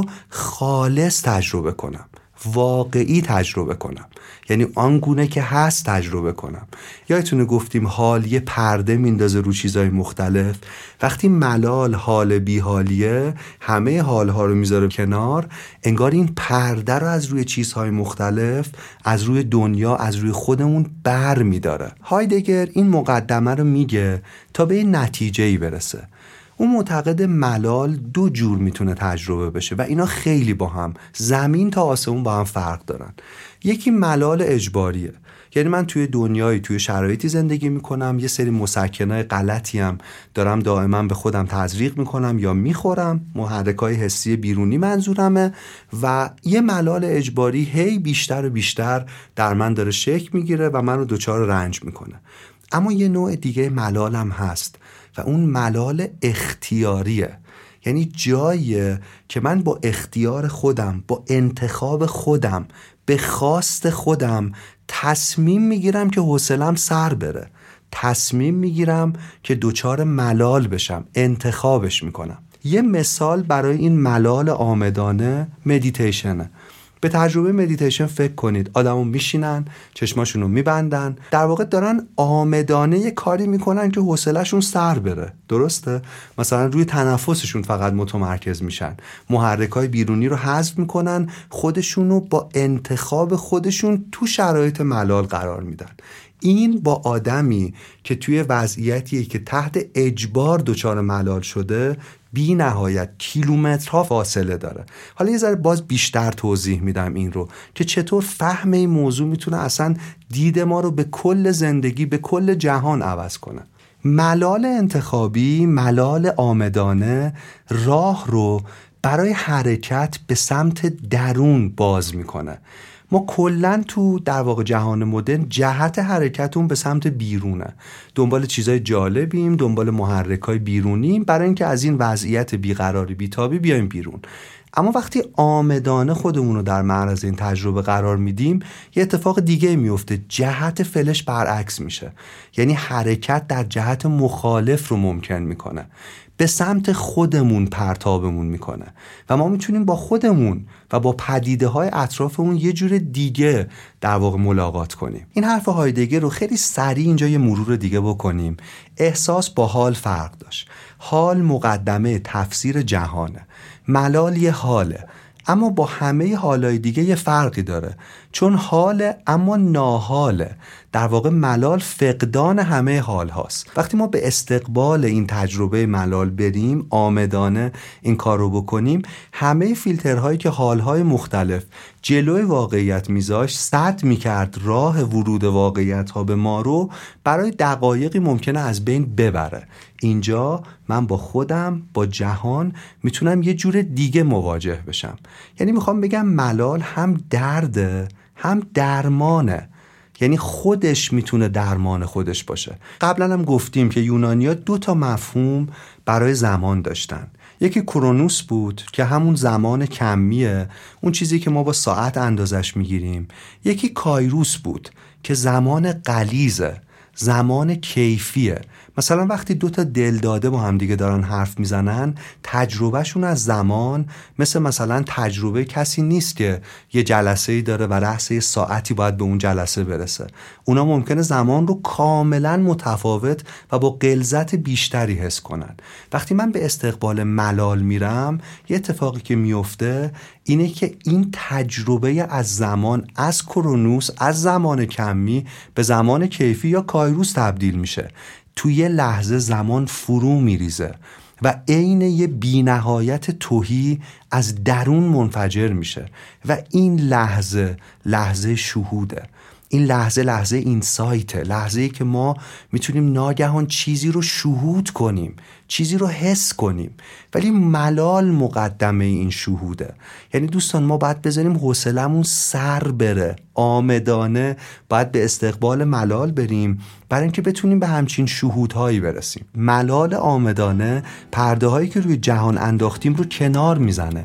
خالص تجربه کنم، واقعی تجربه کنم، یعنی آنگونه که هست تجربه کنم. یادتونه گفتیم حال یه پرده میندازه رو چیزهای مختلف. وقتی ملال حال بیحالیه، همه حالها رو میذاره کنار، انگار این پرده رو از روی چیزهای مختلف، از روی دنیا، از روی خودمون بر میداره. هایدگر این مقدمه رو میگه تا به این نتیجه‌ای برسه. اون معتقد ملال دو جور میتونه تجربه بشه و اینا خیلی با هم زمین تا آسمون با هم فرق دارن. یکی ملال اجباریه، یعنی من توی دنیایی، توی شرایطی زندگی میکنم، یه سری مسکنای غلطی هم دارم دائما به خودم تزریق میکنم یا میخورم، محرکای حسی بیرونی منظورمه، و یه ملال اجباری هی بیشتر و بیشتر در من داره شکل میگیره و منو دچار رنج میکنه. اما یه نوع دیگه ملال هم هست و اون ملال اختیاریه، یعنی جاییه که من با اختیار خودم، با انتخاب خودم، به خواست خودم تصمیم میگیرم که حوصله‌ام سر بره، تصمیم میگیرم که دوچار ملال بشم، انتخابش میکنم. یه مثال برای این ملال عامدانه مدیتیشنه. به تجربه مدیتیشن فکر کنید. آدمو میشینن، چشماشونو میبندن، در واقع دارن عامدانه یه کاری میکنن که حوصله‌شون سر بره. درسته؟ مثلا روی تنفسشون فقط متمرکز میشن، محرکای بیرونی رو حذف میکنن، خودشونو با انتخاب خودشون تو شرایط ملال قرار میدن. این با آدمی که توی وضعیتیه که تحت اجبار دچار ملال شده بی نهایت کیلومترها فاصله داره. حالا یه ذره باز بیشتر توضیح میدم این رو که چطور فهم این موضوع میتونه اصلا دید ما رو به کل زندگی، به کل جهان عوض کنه. ملال انتخابی، ملال عامدانه، راه رو برای حرکت به سمت درون باز میکنه. ما کلن تو در واقع جهان مدرن جهت حرکتون به سمت بیرونه، دنبال چیزای جالبیم، دنبال محرکای بیرونیم برای اینکه از این وضعیت بیقراری بیتابی بیایم بیرون. اما وقتی عامدانه خودمون رو در معرض این تجربه قرار میدیم، یه اتفاق دیگه میفته، جهت فلش برعکس میشه، یعنی حرکت در جهت مخالف رو ممکن میکنه، به سمت خودمون پرتابمون میکنه و ما میتونیم با خودمون و با پدیده های اطرافمون یه جور دیگه در واقع ملاقات کنیم. این حرف هایدگر رو خیلی سریع اینجا یه مرور دیگه بکنیم. احساس با حال فرق داشت. حال مقدمه تفسیر جهانه، ملال یه حاله، اما با همه حالای دیگه یه فرقی داره، چون حاله اما ناحاله. در واقع ملال فقدان همه حال هاست. وقتی ما به استقبال این تجربه ملال بریم، عامدانه این کار رو بکنیم، همه فیلترهایی که حالهای مختلف جلوی واقعیت میذاشت، سد میکرد راه ورود واقعیت ها به ما رو برای دقایقی ممکنه از بین ببره. اینجا من با خودم، با جهان میتونم یه جور دیگه مواجه بشم. یعنی میخوام بگم ملال هم درده هم درمانه، یعنی خودش میتونه درمان خودش باشه. قبلا هم گفتیم که یونانی‌ها 2 مفهوم برای زمان داشتن. یکی کرونوس بود که همون زمان کمیه، اون چیزی که ما با ساعت اندازش میگیریم. یکی کایروس بود که زمان غلیظه، زمان کیفیه. مثلا وقتی 2 دلداده با هم دیگه دارن حرف میزنن، تجربهشون از زمان مثلا تجربه کسی نیست که یه جلسه‌ای داره و رأس یه ساعتی باید به اون جلسه برسه. اونا ممکنه زمان رو کاملا متفاوت و با غلظت بیشتری حس کنن. وقتی من به استقبال ملال میرم، یه اتفاقی که میفته اینه که این تجربه از زمان، از کرونوس، از زمان کمی به زمان کیفی یا کایروس تبدیل میشه. توی یه لحظه زمان فرو میریزه و عین یه بی‌نهایت تهی از درون منفجر میشه و این لحظه شهوده. این لحظه اینسایته، لحظه‌ای که ما میتونیم ناگهان چیزی رو شهود کنیم، چیزی رو حس کنیم. ولی ملال مقدمه این شهوده. یعنی دوستان ما باید بذاریم حوصلمون سر بره، آمدانه باید به استقبال ملال بریم برای اینکه بتونیم به همچین شهودهایی برسیم. ملال آمدانه پرده هایی که روی جهان انداختیم رو کنار میزنه.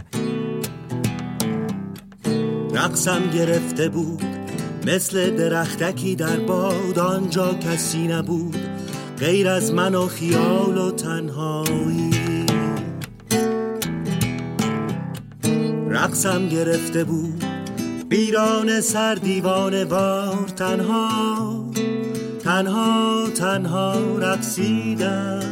رقصم گرفته بود مثل درختکی در باد، آنجا کسی نبود غیر از من و خیال و تنهایی. رقصم گرفته بود بیران سر دیوانه وار، تنها تنها تنها رقصیدم.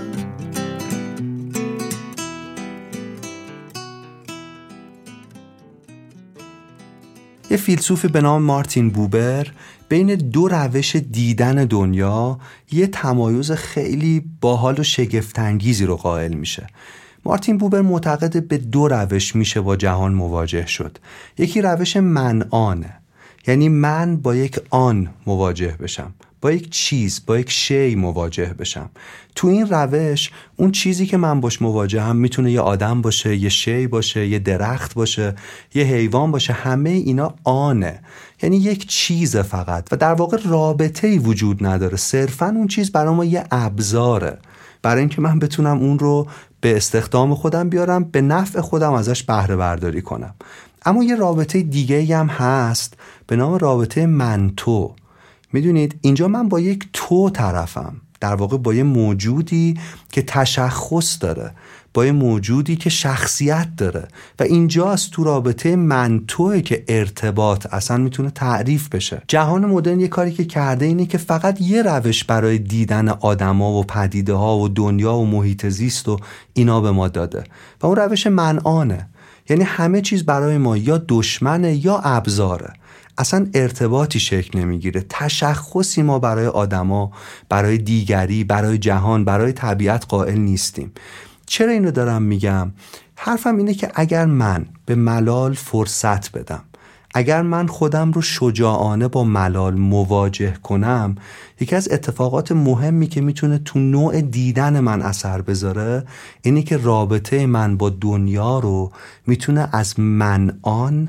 یه فیلسوفی به نام مارتین بوبر بین دو روش دیدن دنیا یه تمایز خیلی باحال و شگفت‌انگیزی رو قائل میشه. مارتین بوبر معتقد به دو روش میشه با جهان مواجه شد. یکی روش من آنه، یعنی من با یک آن مواجه بشم، با یک چیز، با یک شی مواجه بشم. تو این روش اون چیزی که من باش مواجهم میتونه یه آدم باشه، یه شی باشه، یه درخت باشه، یه حیوان باشه، همه اینا آنه، یعنی یک چیز فقط و در واقع رابطه‌ای وجود نداره. صرفاً اون چیز برای ما یه ابزاره برای اینکه من بتونم اون رو به استخدام خودم بیارم، به نفع خودم ازش بهره برداری کنم. اما یه رابطه دیگه هم هست به نام رابطه من تو. میدونید اینجا من با یک تو طرفم، در واقع با یه موجودی که تشخص داره، با یه موجودی که شخصیت داره و اینجاست تو رابطه من توئه که ارتباط اصلا میتونه تعریف بشه. جهان مدرن یه کاری که کرده اینه که فقط یه روش برای دیدن آدما و پدیده ها و دنیا و محیط زیست و اینا به ما داده و اون روش من آنه. یعنی همه چیز برای ما یا دشمنه یا ابزاره، اصلا ارتباطی شکل نمیگیره، تشخصی ما برای آدما، برای دیگری، برای جهان، برای طبیعت قائل نیستیم. چرا اینو دارم میگم؟ حرفم اینه که اگر من به ملال فرصت بدم، اگر من خودم رو شجاعانه با ملال مواجه کنم، یکی از اتفاقات مهمی که میتونه تو نوع دیدن من اثر بذاره اینه که رابطه من با دنیا رو میتونه از من آن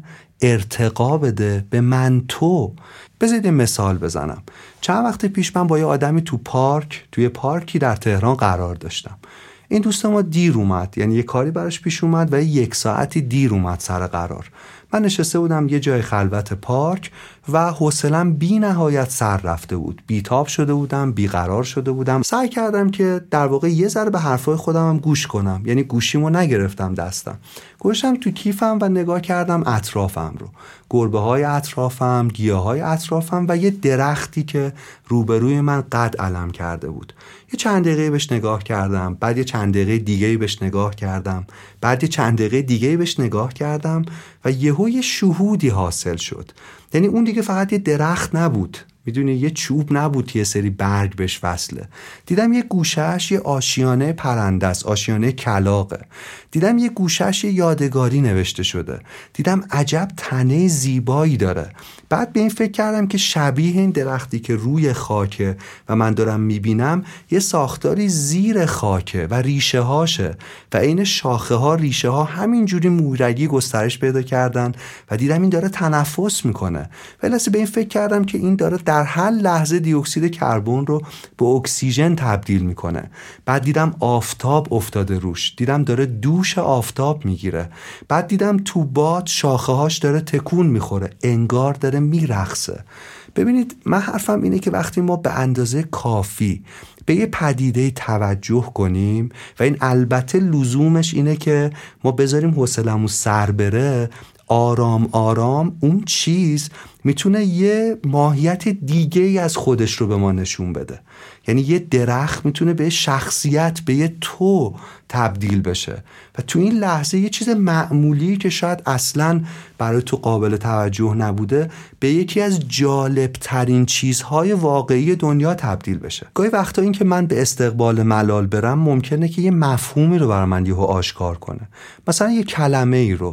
ارتقا بده به من تو. بذارید مثال بزنم. چند وقت پیش من با یه آدمی توی پارکی در تهران قرار داشتم. این دوست ما دیر اومد، یعنی یه کاری براش پیش اومد و 1 ساعتی دیر اومد سر قرار. من نشسته بودم یه جای خلوت پارک و حوصله‌ام بی نهایت سر رفته بود، بیتاب شده بودم، بیقرار شده بودم. سعی کردم که در واقع یه ذره به حرفای خودم هم گوش کنم، یعنی گوشیمو نگرفتم دستم، گوشم تو کیفم و نگاه کردم اطرافم رو، گربه‌های اطرافم، گیاهای اطرافم و یه درختی که روبروی من قد علم کرده بود. یه چند دقیقه بهش نگاه کردم، بعد یه چند دقیقه دیگه بهش نگاه کردم، بعد یه چند دقیقه دیگه بهش نگاه کردم و یه شهودی حاصل شد. یعنی اون دیگه فقط یه درخت نبود، میدونی، یه چوب نبود یه سری برگ بهش وصله. دیدم یه گوشهش یه آشیانه پرنده است، آشیانه کلاغه. دیدم یه گوشهش یه یادگاری نوشته شده. دیدم عجب تنه زیبایی داره. بعد به این فکر کردم که شبیه این درختی که روی خاکه و من دارم میبینم یه ساختاری زیر خاکه و ریشه هاشه و این شاخه ها، ریشه ها همینجوری مورگی گسترش پیدا کردن و دیدم این داره تنفس میکنه. ولی به این فکر کردم که این داره در هر لحظه دی اکسید کربن رو به اکسیژن تبدیل میکنه. بعد دیدم آفتاب افتاده روش، دیدم داره دوش آفتاب میگیره. بعد دیدم تو باد شاخه هاش داره تکون میخوره، انگار داره میرقصه. ببینید من حرفم اینه که وقتی ما به اندازه کافی به یه پدیده توجه کنیم و این البته لزومش اینه که ما بذاریم حوصله‌مون سر بره، آرام آرام اون چیز میتونه یه ماهیت دیگه ای از خودش رو به ما نشون بده. یعنی یه درخت میتونه به شخصیت، به یه تو تبدیل بشه و تو این لحظه یه چیز معمولی که شاید اصلاً برای تو قابل توجه نبوده به یکی از جالب ترین چیزهای واقعی دنیا تبدیل بشه. گاهی وقتا این که من به استقبال ملال برم ممکنه که یه مفهومی رو برای من یهو آشکار کنه. مثلا یه کلمه ای رو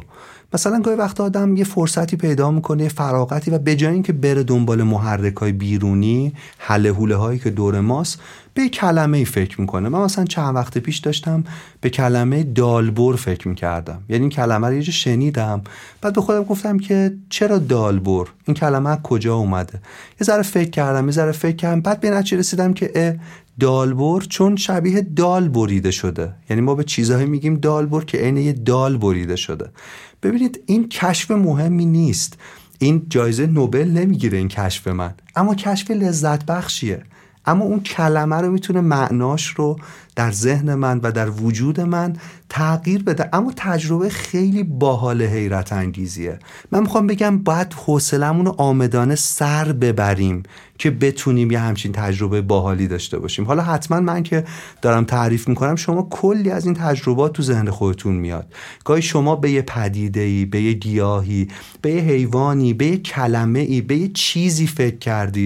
مثلا گاهی وقتا آدم یه فرصتی پیدا میکنه، یه فراغتی، و به جای اینکه بره دنبال محرکای بیرونی، هله هوله هایی که دور ماست، به کلمه‌ای فکر میکنه. من مثلا چند وقت پیش داشتم به کلمه دالبر فکر میکردم. یعنی این کلمه رو یه جا شنیدم، بعد به خودم گفتم که چرا دالبر؟ این کلمه از کجا اومده؟ یه ذره فکر کردم، بعد به نتیجه رسیدم که دالبر چون شبیه دال بریده شده. یعنی ما به چیزایی میگیم دالبر که عین یه دال بریده شده. ببینید این کشف مهمی نیست، این جایزه نوبل نمیگیره این کشف من، اما کشف لذت بخشیه. اما اون کلمه رو میتونه معناش رو در ذهن من و در وجود من تغییر بده. اما تجربه خیلی باحال، حیرت انگیزیه. من میخوام بگم باید حوصلمون رو آمدانه سر ببریم که بتونیم یه همچین تجربه باحالی داشته باشیم. حالا حتما من که دارم تعریف میکنم شما کلی از این تجربات تو ذهن خودتون میاد. گاهی شما به یه پدیده‌ای، به یه گیاهی، به یه حیوانی، به یه کلمه‌ای، به یه چیزی فکر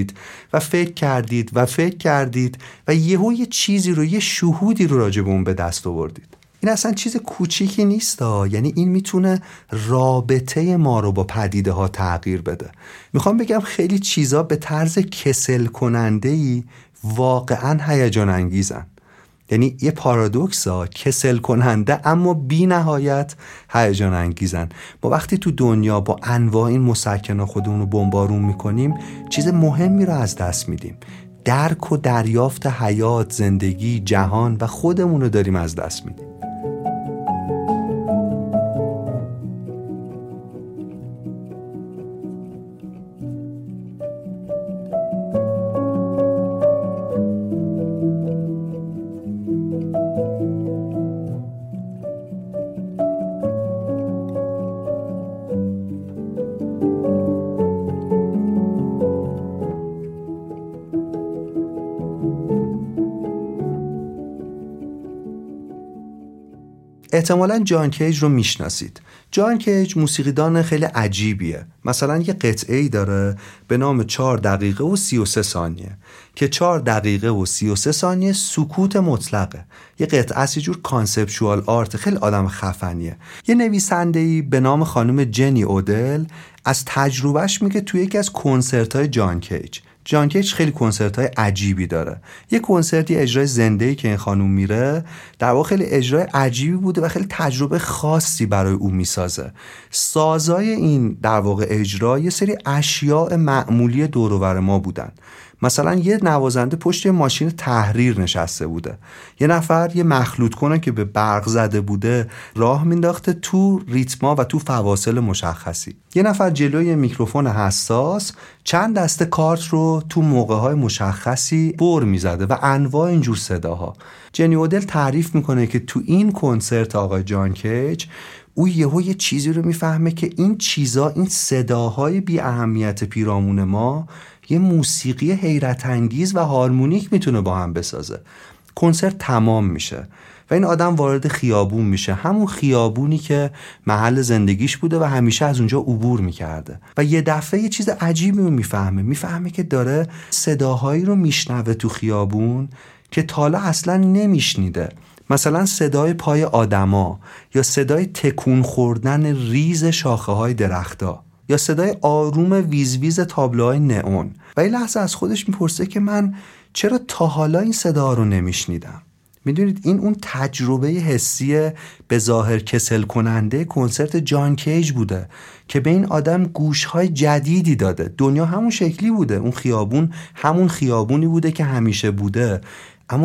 کردید و یهو یه چیزی رو، یه شهودی رو راجع به اون به دست آوردید. این اصلا چیز کوچیکی نیست یعنی این میتونه رابطه ما رو با پدیده ها تغییر بده. میخوام بگم خیلی چیزا به طرز کسل کننده‌ای واقعا هیجان انگیزن. یعنی یه پارادوکسا، کسل کننده اما بی نهایت هیجان انگیزن. ما وقتی تو دنیا با انواع این مسکنات خودمون رو بمبارون میکنیم، چیز مهمی رو از دست میدیم. درک و دریافت حیات، زندگی، جهان و خودمون رو داریم از دست میدیم. احتمالاً جان کیج رو میشناسید. جان کیج موسیقیدان خیلی عجیبیه. مثلا یه قطعه‌ای داره به نام 4 دقیقه و 33 ثانیه که 4 دقیقه و 33 ثانیه سکوت مطلقه. یه قطعه از یه جور کانسپچوال آرت، خیلی آدم خفنیه. یه نویسنده‌ای به نام خانم جنی اودل از تجربهش میگه توی یکی از کنسرت‌های جان کیج خیلی کنسرت‌های عجیبی داره. یه کنسرتی اجرای زنده‌ای که این خانوم میره، در واقع خیلی اجرای عجیبی بوده و خیلی تجربه خاصی برای او میسازه. سازای این در واقع اجرا یه سری اشیاء معمولی دور و بر ما بودن. مثلا یه نوازنده پشت ماشین تحریر نشسته بوده، یه نفر یه مخلوط کنه که به برق زده بوده راه مینداخته تو ریتما و تو فواصل مشخصی، یه نفر جلوی میکروفون حساس چند دسته کارت رو تو موقع‌های مشخصی بر میزده و انواع اینجور صداها. جنی اودل تعریف میکنه که تو این کنسرت آقای جان کیج او یه چیزی رو میفهمه که این چیزا، این صداهای بی اهمیت پیرامون ما یه موسیقی حیرت انگیز و هارمونیک میتونه با هم بسازه. کنسرت تمام میشه و این آدم وارد خیابون میشه، همون خیابونی که محل زندگیش بوده و همیشه از اونجا عبور میکرده و یه دفعه یه چیز عجیبی رو میفهمه که داره صداهایی رو میشنوه تو خیابون که تا حالا اصلا نمیشنیده. مثلا صدای پای آدما، یا صدای تکون خوردن ریز شاخه های درختا، یا صدای آروم ویزویز تابلوهای نئون. و این لحظه از خودش میپرسه که من چرا تا حالا این صدا رو نمیشنیدم؟ میدونید این اون تجربه حسی به ظاهر کسل کننده کنسرت جان کیج بوده که به این آدم گوشهای جدیدی داده. دنیا همون شکلی بوده، اون خیابون همون خیابونی بوده که همیشه بوده، اما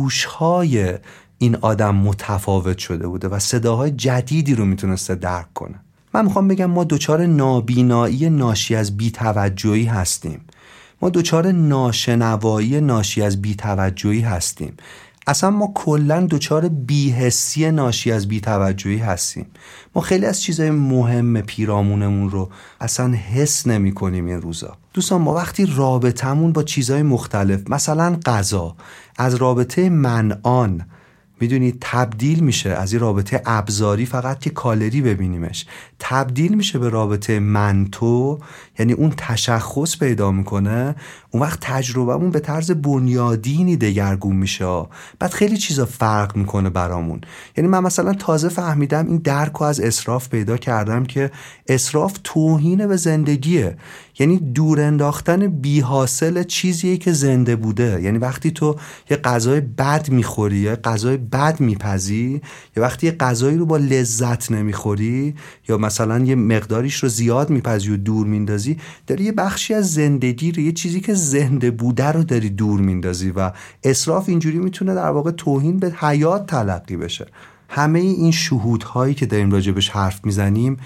گوشهای این آدم متفاوت شده بوده و صداهای جدیدی رو میتونسته درک کنه. من میخوام بگم ما دچار نابینایی ناشی از بی‌توجهی هستیم. ما دچار ناشنوایی ناشی از بی‌توجهی هستیم. اصلا ما کلن دچار بی‌حسی ناشی از بی‌توجهی هستیم. ما خیلی از چیزهای مهم پیرامونمون رو اصلا حس نمی کنیم این روزا. دوستان ما وقتی رابطمون با چیزهای مختلف، مثلا غذا، از رابطه من آن میدونید تبدیل میشه از این رابطه ابزاری فقط که کالری ببینیمش، تبدیل میشه به رابطه من تو، یعنی اون تشخص پیدا میکنه. اون وقت تجربهمون به طرز بنیادینی دگرگون میشه، بعد خیلی چیزا فرق میکنه برامون. یعنی من مثلا تازه فهمیدم این درکو از اسراف پیدا کردم که اسراف توهین به زندگیه، یعنی دور انداختن بی حاصل چیزیه که زنده بوده. یعنی وقتی تو یه غذای بد میخوری، یه غذای بد میپزی، یا وقتی یه غذایی رو با لذت نمیخوری یا مثلا یه مقداریش رو زیاد میپزی و دور میندازی، داری یه بخشی از زندگی رو، یه چیزی که زنده بوده رو داری دور میندازی. و اسراف اینجوری میتونه در واقع توهین به حیات تلقی بشه. همه این شهودهایی که داریم راجبش حرف میزنیم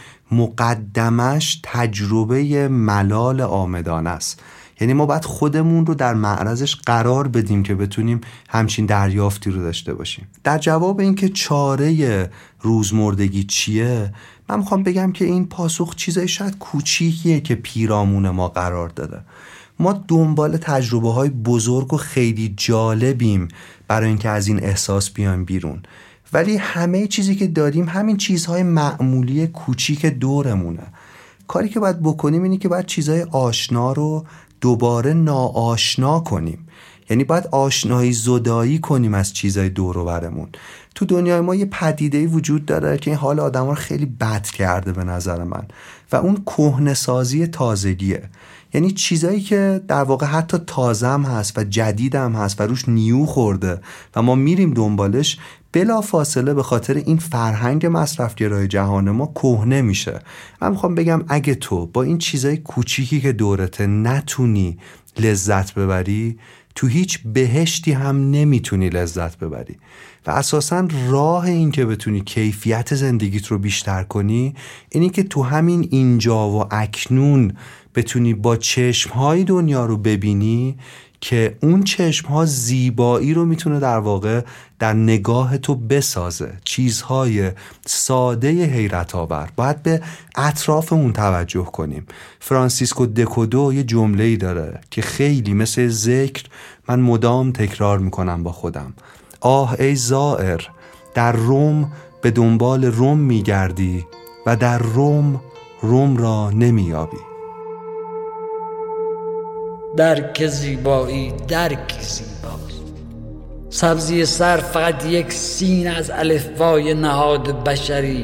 مقدمش تجربه ملال آمدانه است. یعنی ما باید خودمون رو در معرضش قرار بدیم که بتونیم همچین دریافتی رو داشته باشیم. در جواب اینکه چاره روزمردگی چیه، من میخوام بگم که این پاسخ چیزای شاید کوچیکیه که پیرامون ما قرار داده. ما دنبال تجربه های بزرگ و خیلی جالبیم برای اینکه از این احساس بیایم بیرون، ولی همه چیزی که داریم همین چیزهای معمولی کوچیک دورمونه. کاری که باید بکنیم اینه که باید چیزهای آشنا رو دوباره ناآشنا کنیم. یعنی باید آشنایی زدایی کنیم از چیزهای دور و برمون. تو دنیای ما یه پدیده‌ای وجود داره که این حال آدم‌ها رو خیلی بد کرده به نظر من، و اون کهنه‌سازی تازگیه. یعنی چیزایی که در واقع حتی تازم هست و جدیدم هست و روش نیو خورده و ما میریم دنبالش، بلا فاصله به خاطر این فرهنگ مصرفگرای جهان ما کهنه میشه. من میخوام بگم اگه تو با این چیزای کوچیکی که دورته نتونی لذت ببری، تو هیچ بهشتی هم نمیتونی لذت ببری. و اساساً راه این که بتونی کیفیت زندگیت رو بیشتر کنی اینی که تو همین اینجا و اکنون بتونی با چشمهای دنیا رو ببینی که اون چشمها زیبایی رو میتونه در واقع در نگاه تو بسازه. چیزهای ساده حیرت آور. باید به اطرافمون توجه کنیم. فرانسیسکو دکودو یه جمله‌ای داره که خیلی مثل ذکر من مدام تکرار میکنم با خودم: آه ای زائر، در روم به دنبال روم میگردی و در روم را نمیابی. درک زیبایی درکی زیباست. سبزی سر فقط یک سین از الفبای نهاد بشری.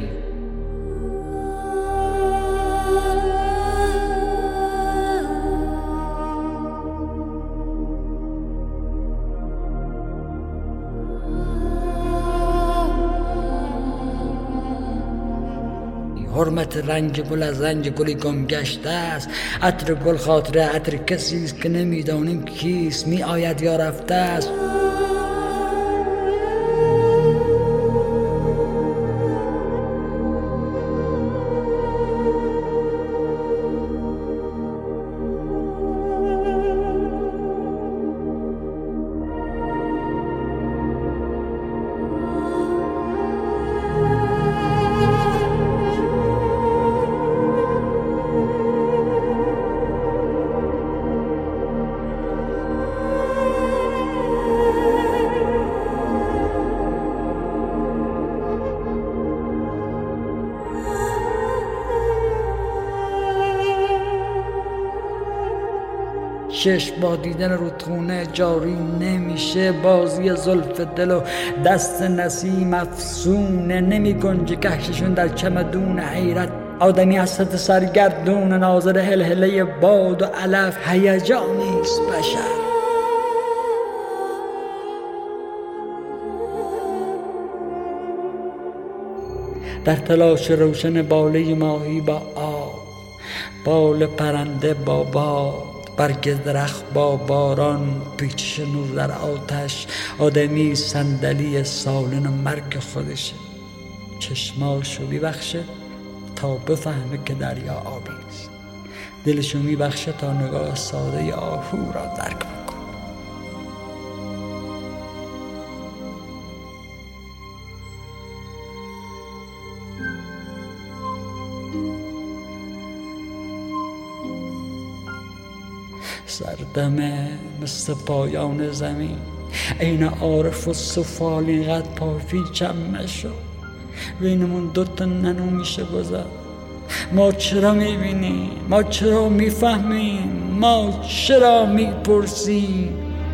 حرمت رنگ گل از رنگ گلی گم گشته است. عطر گل خاطره عطر کسی است که نمیدانیم کیست، می آید یا رفته است. چشم با دیدن رودخونه جاری نمیشه. بازی زلف دل و دست نسیم افسونه، نمی گنجه کهششون در چمدون حیرت. آدمی حسرت سرگردون، ناظر هلهله باد و علف. هیجانی است بشر. در تلاش روشن باله ماهی با آب، بال پرنده با باد، برگ درخت با باران، پیچش نور در آتش. آدمی صندلی سالن مرگ خودشه، چشماشو میبخشه تا بفهمه که دریا آبی است، دلشو میبخشه تا نگاه ساده آهو را درک بکنه. سردمه مثل پایان زمین، این عارف و سفال اینقدر پاپیچم نشو، بینمون دوتا ننو میشه گذار. ما چرا میبینیم؟ ما چرا میفهمیم؟ ما چرا میپرسیم؟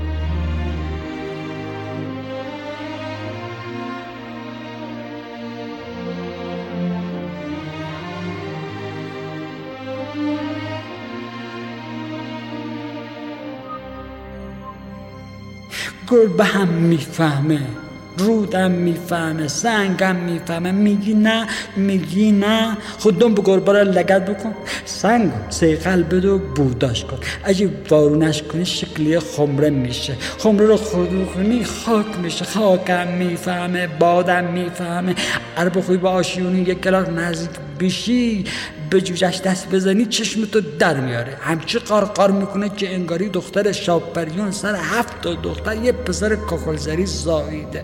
گربه هم میفهمه، رودم میفهمه، سنگم میفهمه. میگی نه خودم به گربه را لگد بکن، سنگ سیقل بده و بوداش کن. اگه وارونش کنی شکلی خمره میشه، خمره رو خودو کنی خاک میشه. خاکم میفهمه، بادم میفهمه. ار بخوی با آشیونی یک کلاک نزدیک بشی، به جوجش دست بزنی چشمتو در میاره. همچی قارقار میکنه که انگاری دختر شاپریون سر 7 دختر یه پسر کاکلزری زاییده.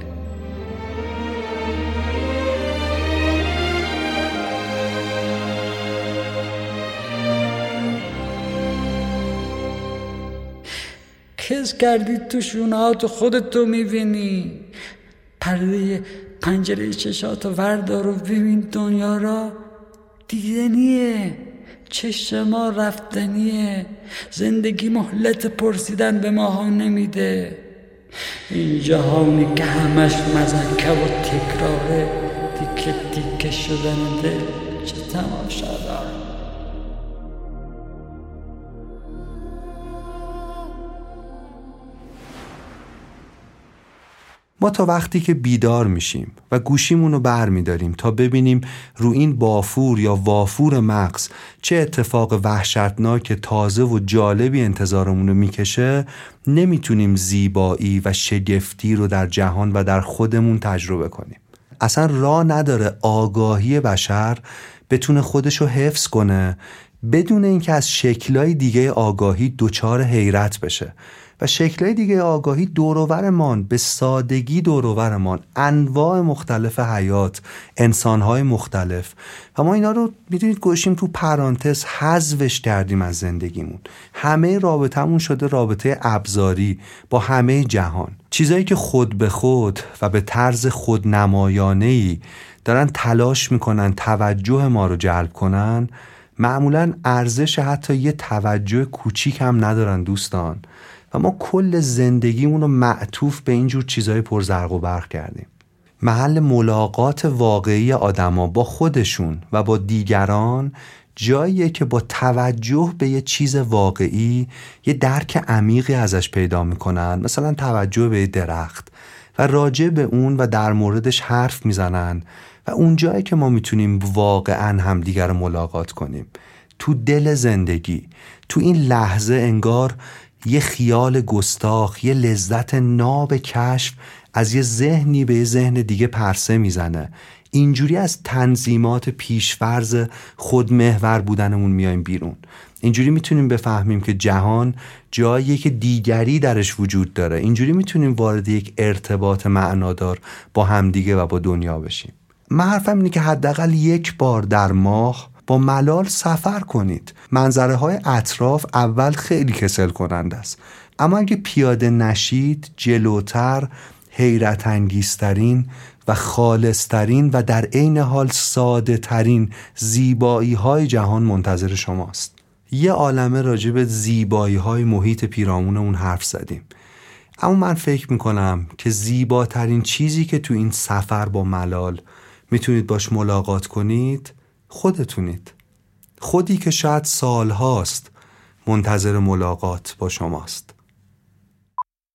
کس کردی تو شونهاتو خودتو میبینی. پرده پنجره چشاتو وردار و ببین دنیا را دیدنیه، چشم ما رفتنیه. زندگی مهلت پرسیدن به ما ها نمیده. این جهانی که همش مزکه و تکراره، تیکه تیکه شدن دل چه تماشا داره. ما تا وقتی که بیدار میشیم و گوشیمون رو بر میداریم تا ببینیم رو این بافور یا وافور مغز چه اتفاق وحشتناک تازه و جالبی انتظارمون رو میکشه، نمیتونیم زیبایی و شگفتی رو در جهان و در خودمون تجربه کنیم. اصلا راه نداره آگاهی بشر بتونه خودشو حفظ کنه بدون اینکه از شکل‌های دیگه آگاهی دچار حیرت بشه. و شکل‌های دیگه آگاهی دوروبرمان، به سادگی دوروبرمان، انواع مختلف حیات، انسان‌های مختلف، و ما اینا رو می‌دونید گوشیم تو پرانتز حذفش کردیم از زندگیمون. همه رابطمون شده رابطه ابزاری با همه جهان. چیزایی که خود به خود و به طرز خودنمایانه‌ای دارن تلاش میکنن توجه ما رو جلب کنن، معمولاً ارزش حتی یه توجه کوچیک هم ندارن دوستان. و ما کل زندگیمون رو معطوف به اینجور چیزای پرزرق و برق کردیم. محل ملاقات واقعی آدما با خودشون و با دیگران جاییه که با توجه به یه چیز واقعی یه درک عمیقی ازش پیدا میکنن. مثلا توجه به یه درخت و راجع به اون و در موردش حرف میزنن و اون جایی که ما میتونیم واقعا همدیگر رو ملاقات کنیم. تو دل زندگی، تو این لحظه انگار یه خیال گستاخ، یه لذت ناب کشف از یه ذهنی به یه ذهن دیگه پرسه میزنه. اینجوری از تنظیمات پیشفرض خودمحور بودنمون میایم بیرون. اینجوری میتونیم بفهمیم که جهان جاییه که دیگری درش وجود داره. اینجوری میتونیم وارد یک ارتباط معنادار با همدیگه و با دنیا بشیم. من حرفم اینه که حداقل یک بار در ماه با ملال سفر کنید. منظره های اطراف اول خیلی کسل کننده است، اما اگه پیاده نشید جلوتر حیرت انگیزترین و خالصترین و در عین حال ساده ترین زیبایی های جهان منتظر شماست. یه عالمه راجع به زیبایی های محیط پیرامونمون حرف زدیم، اما من فکر میکنم که زیباترین چیزی که تو این سفر با ملال میتونید باش ملاقات کنید خودتونید. خودی که شاید سالهاست منتظر ملاقات با شماست.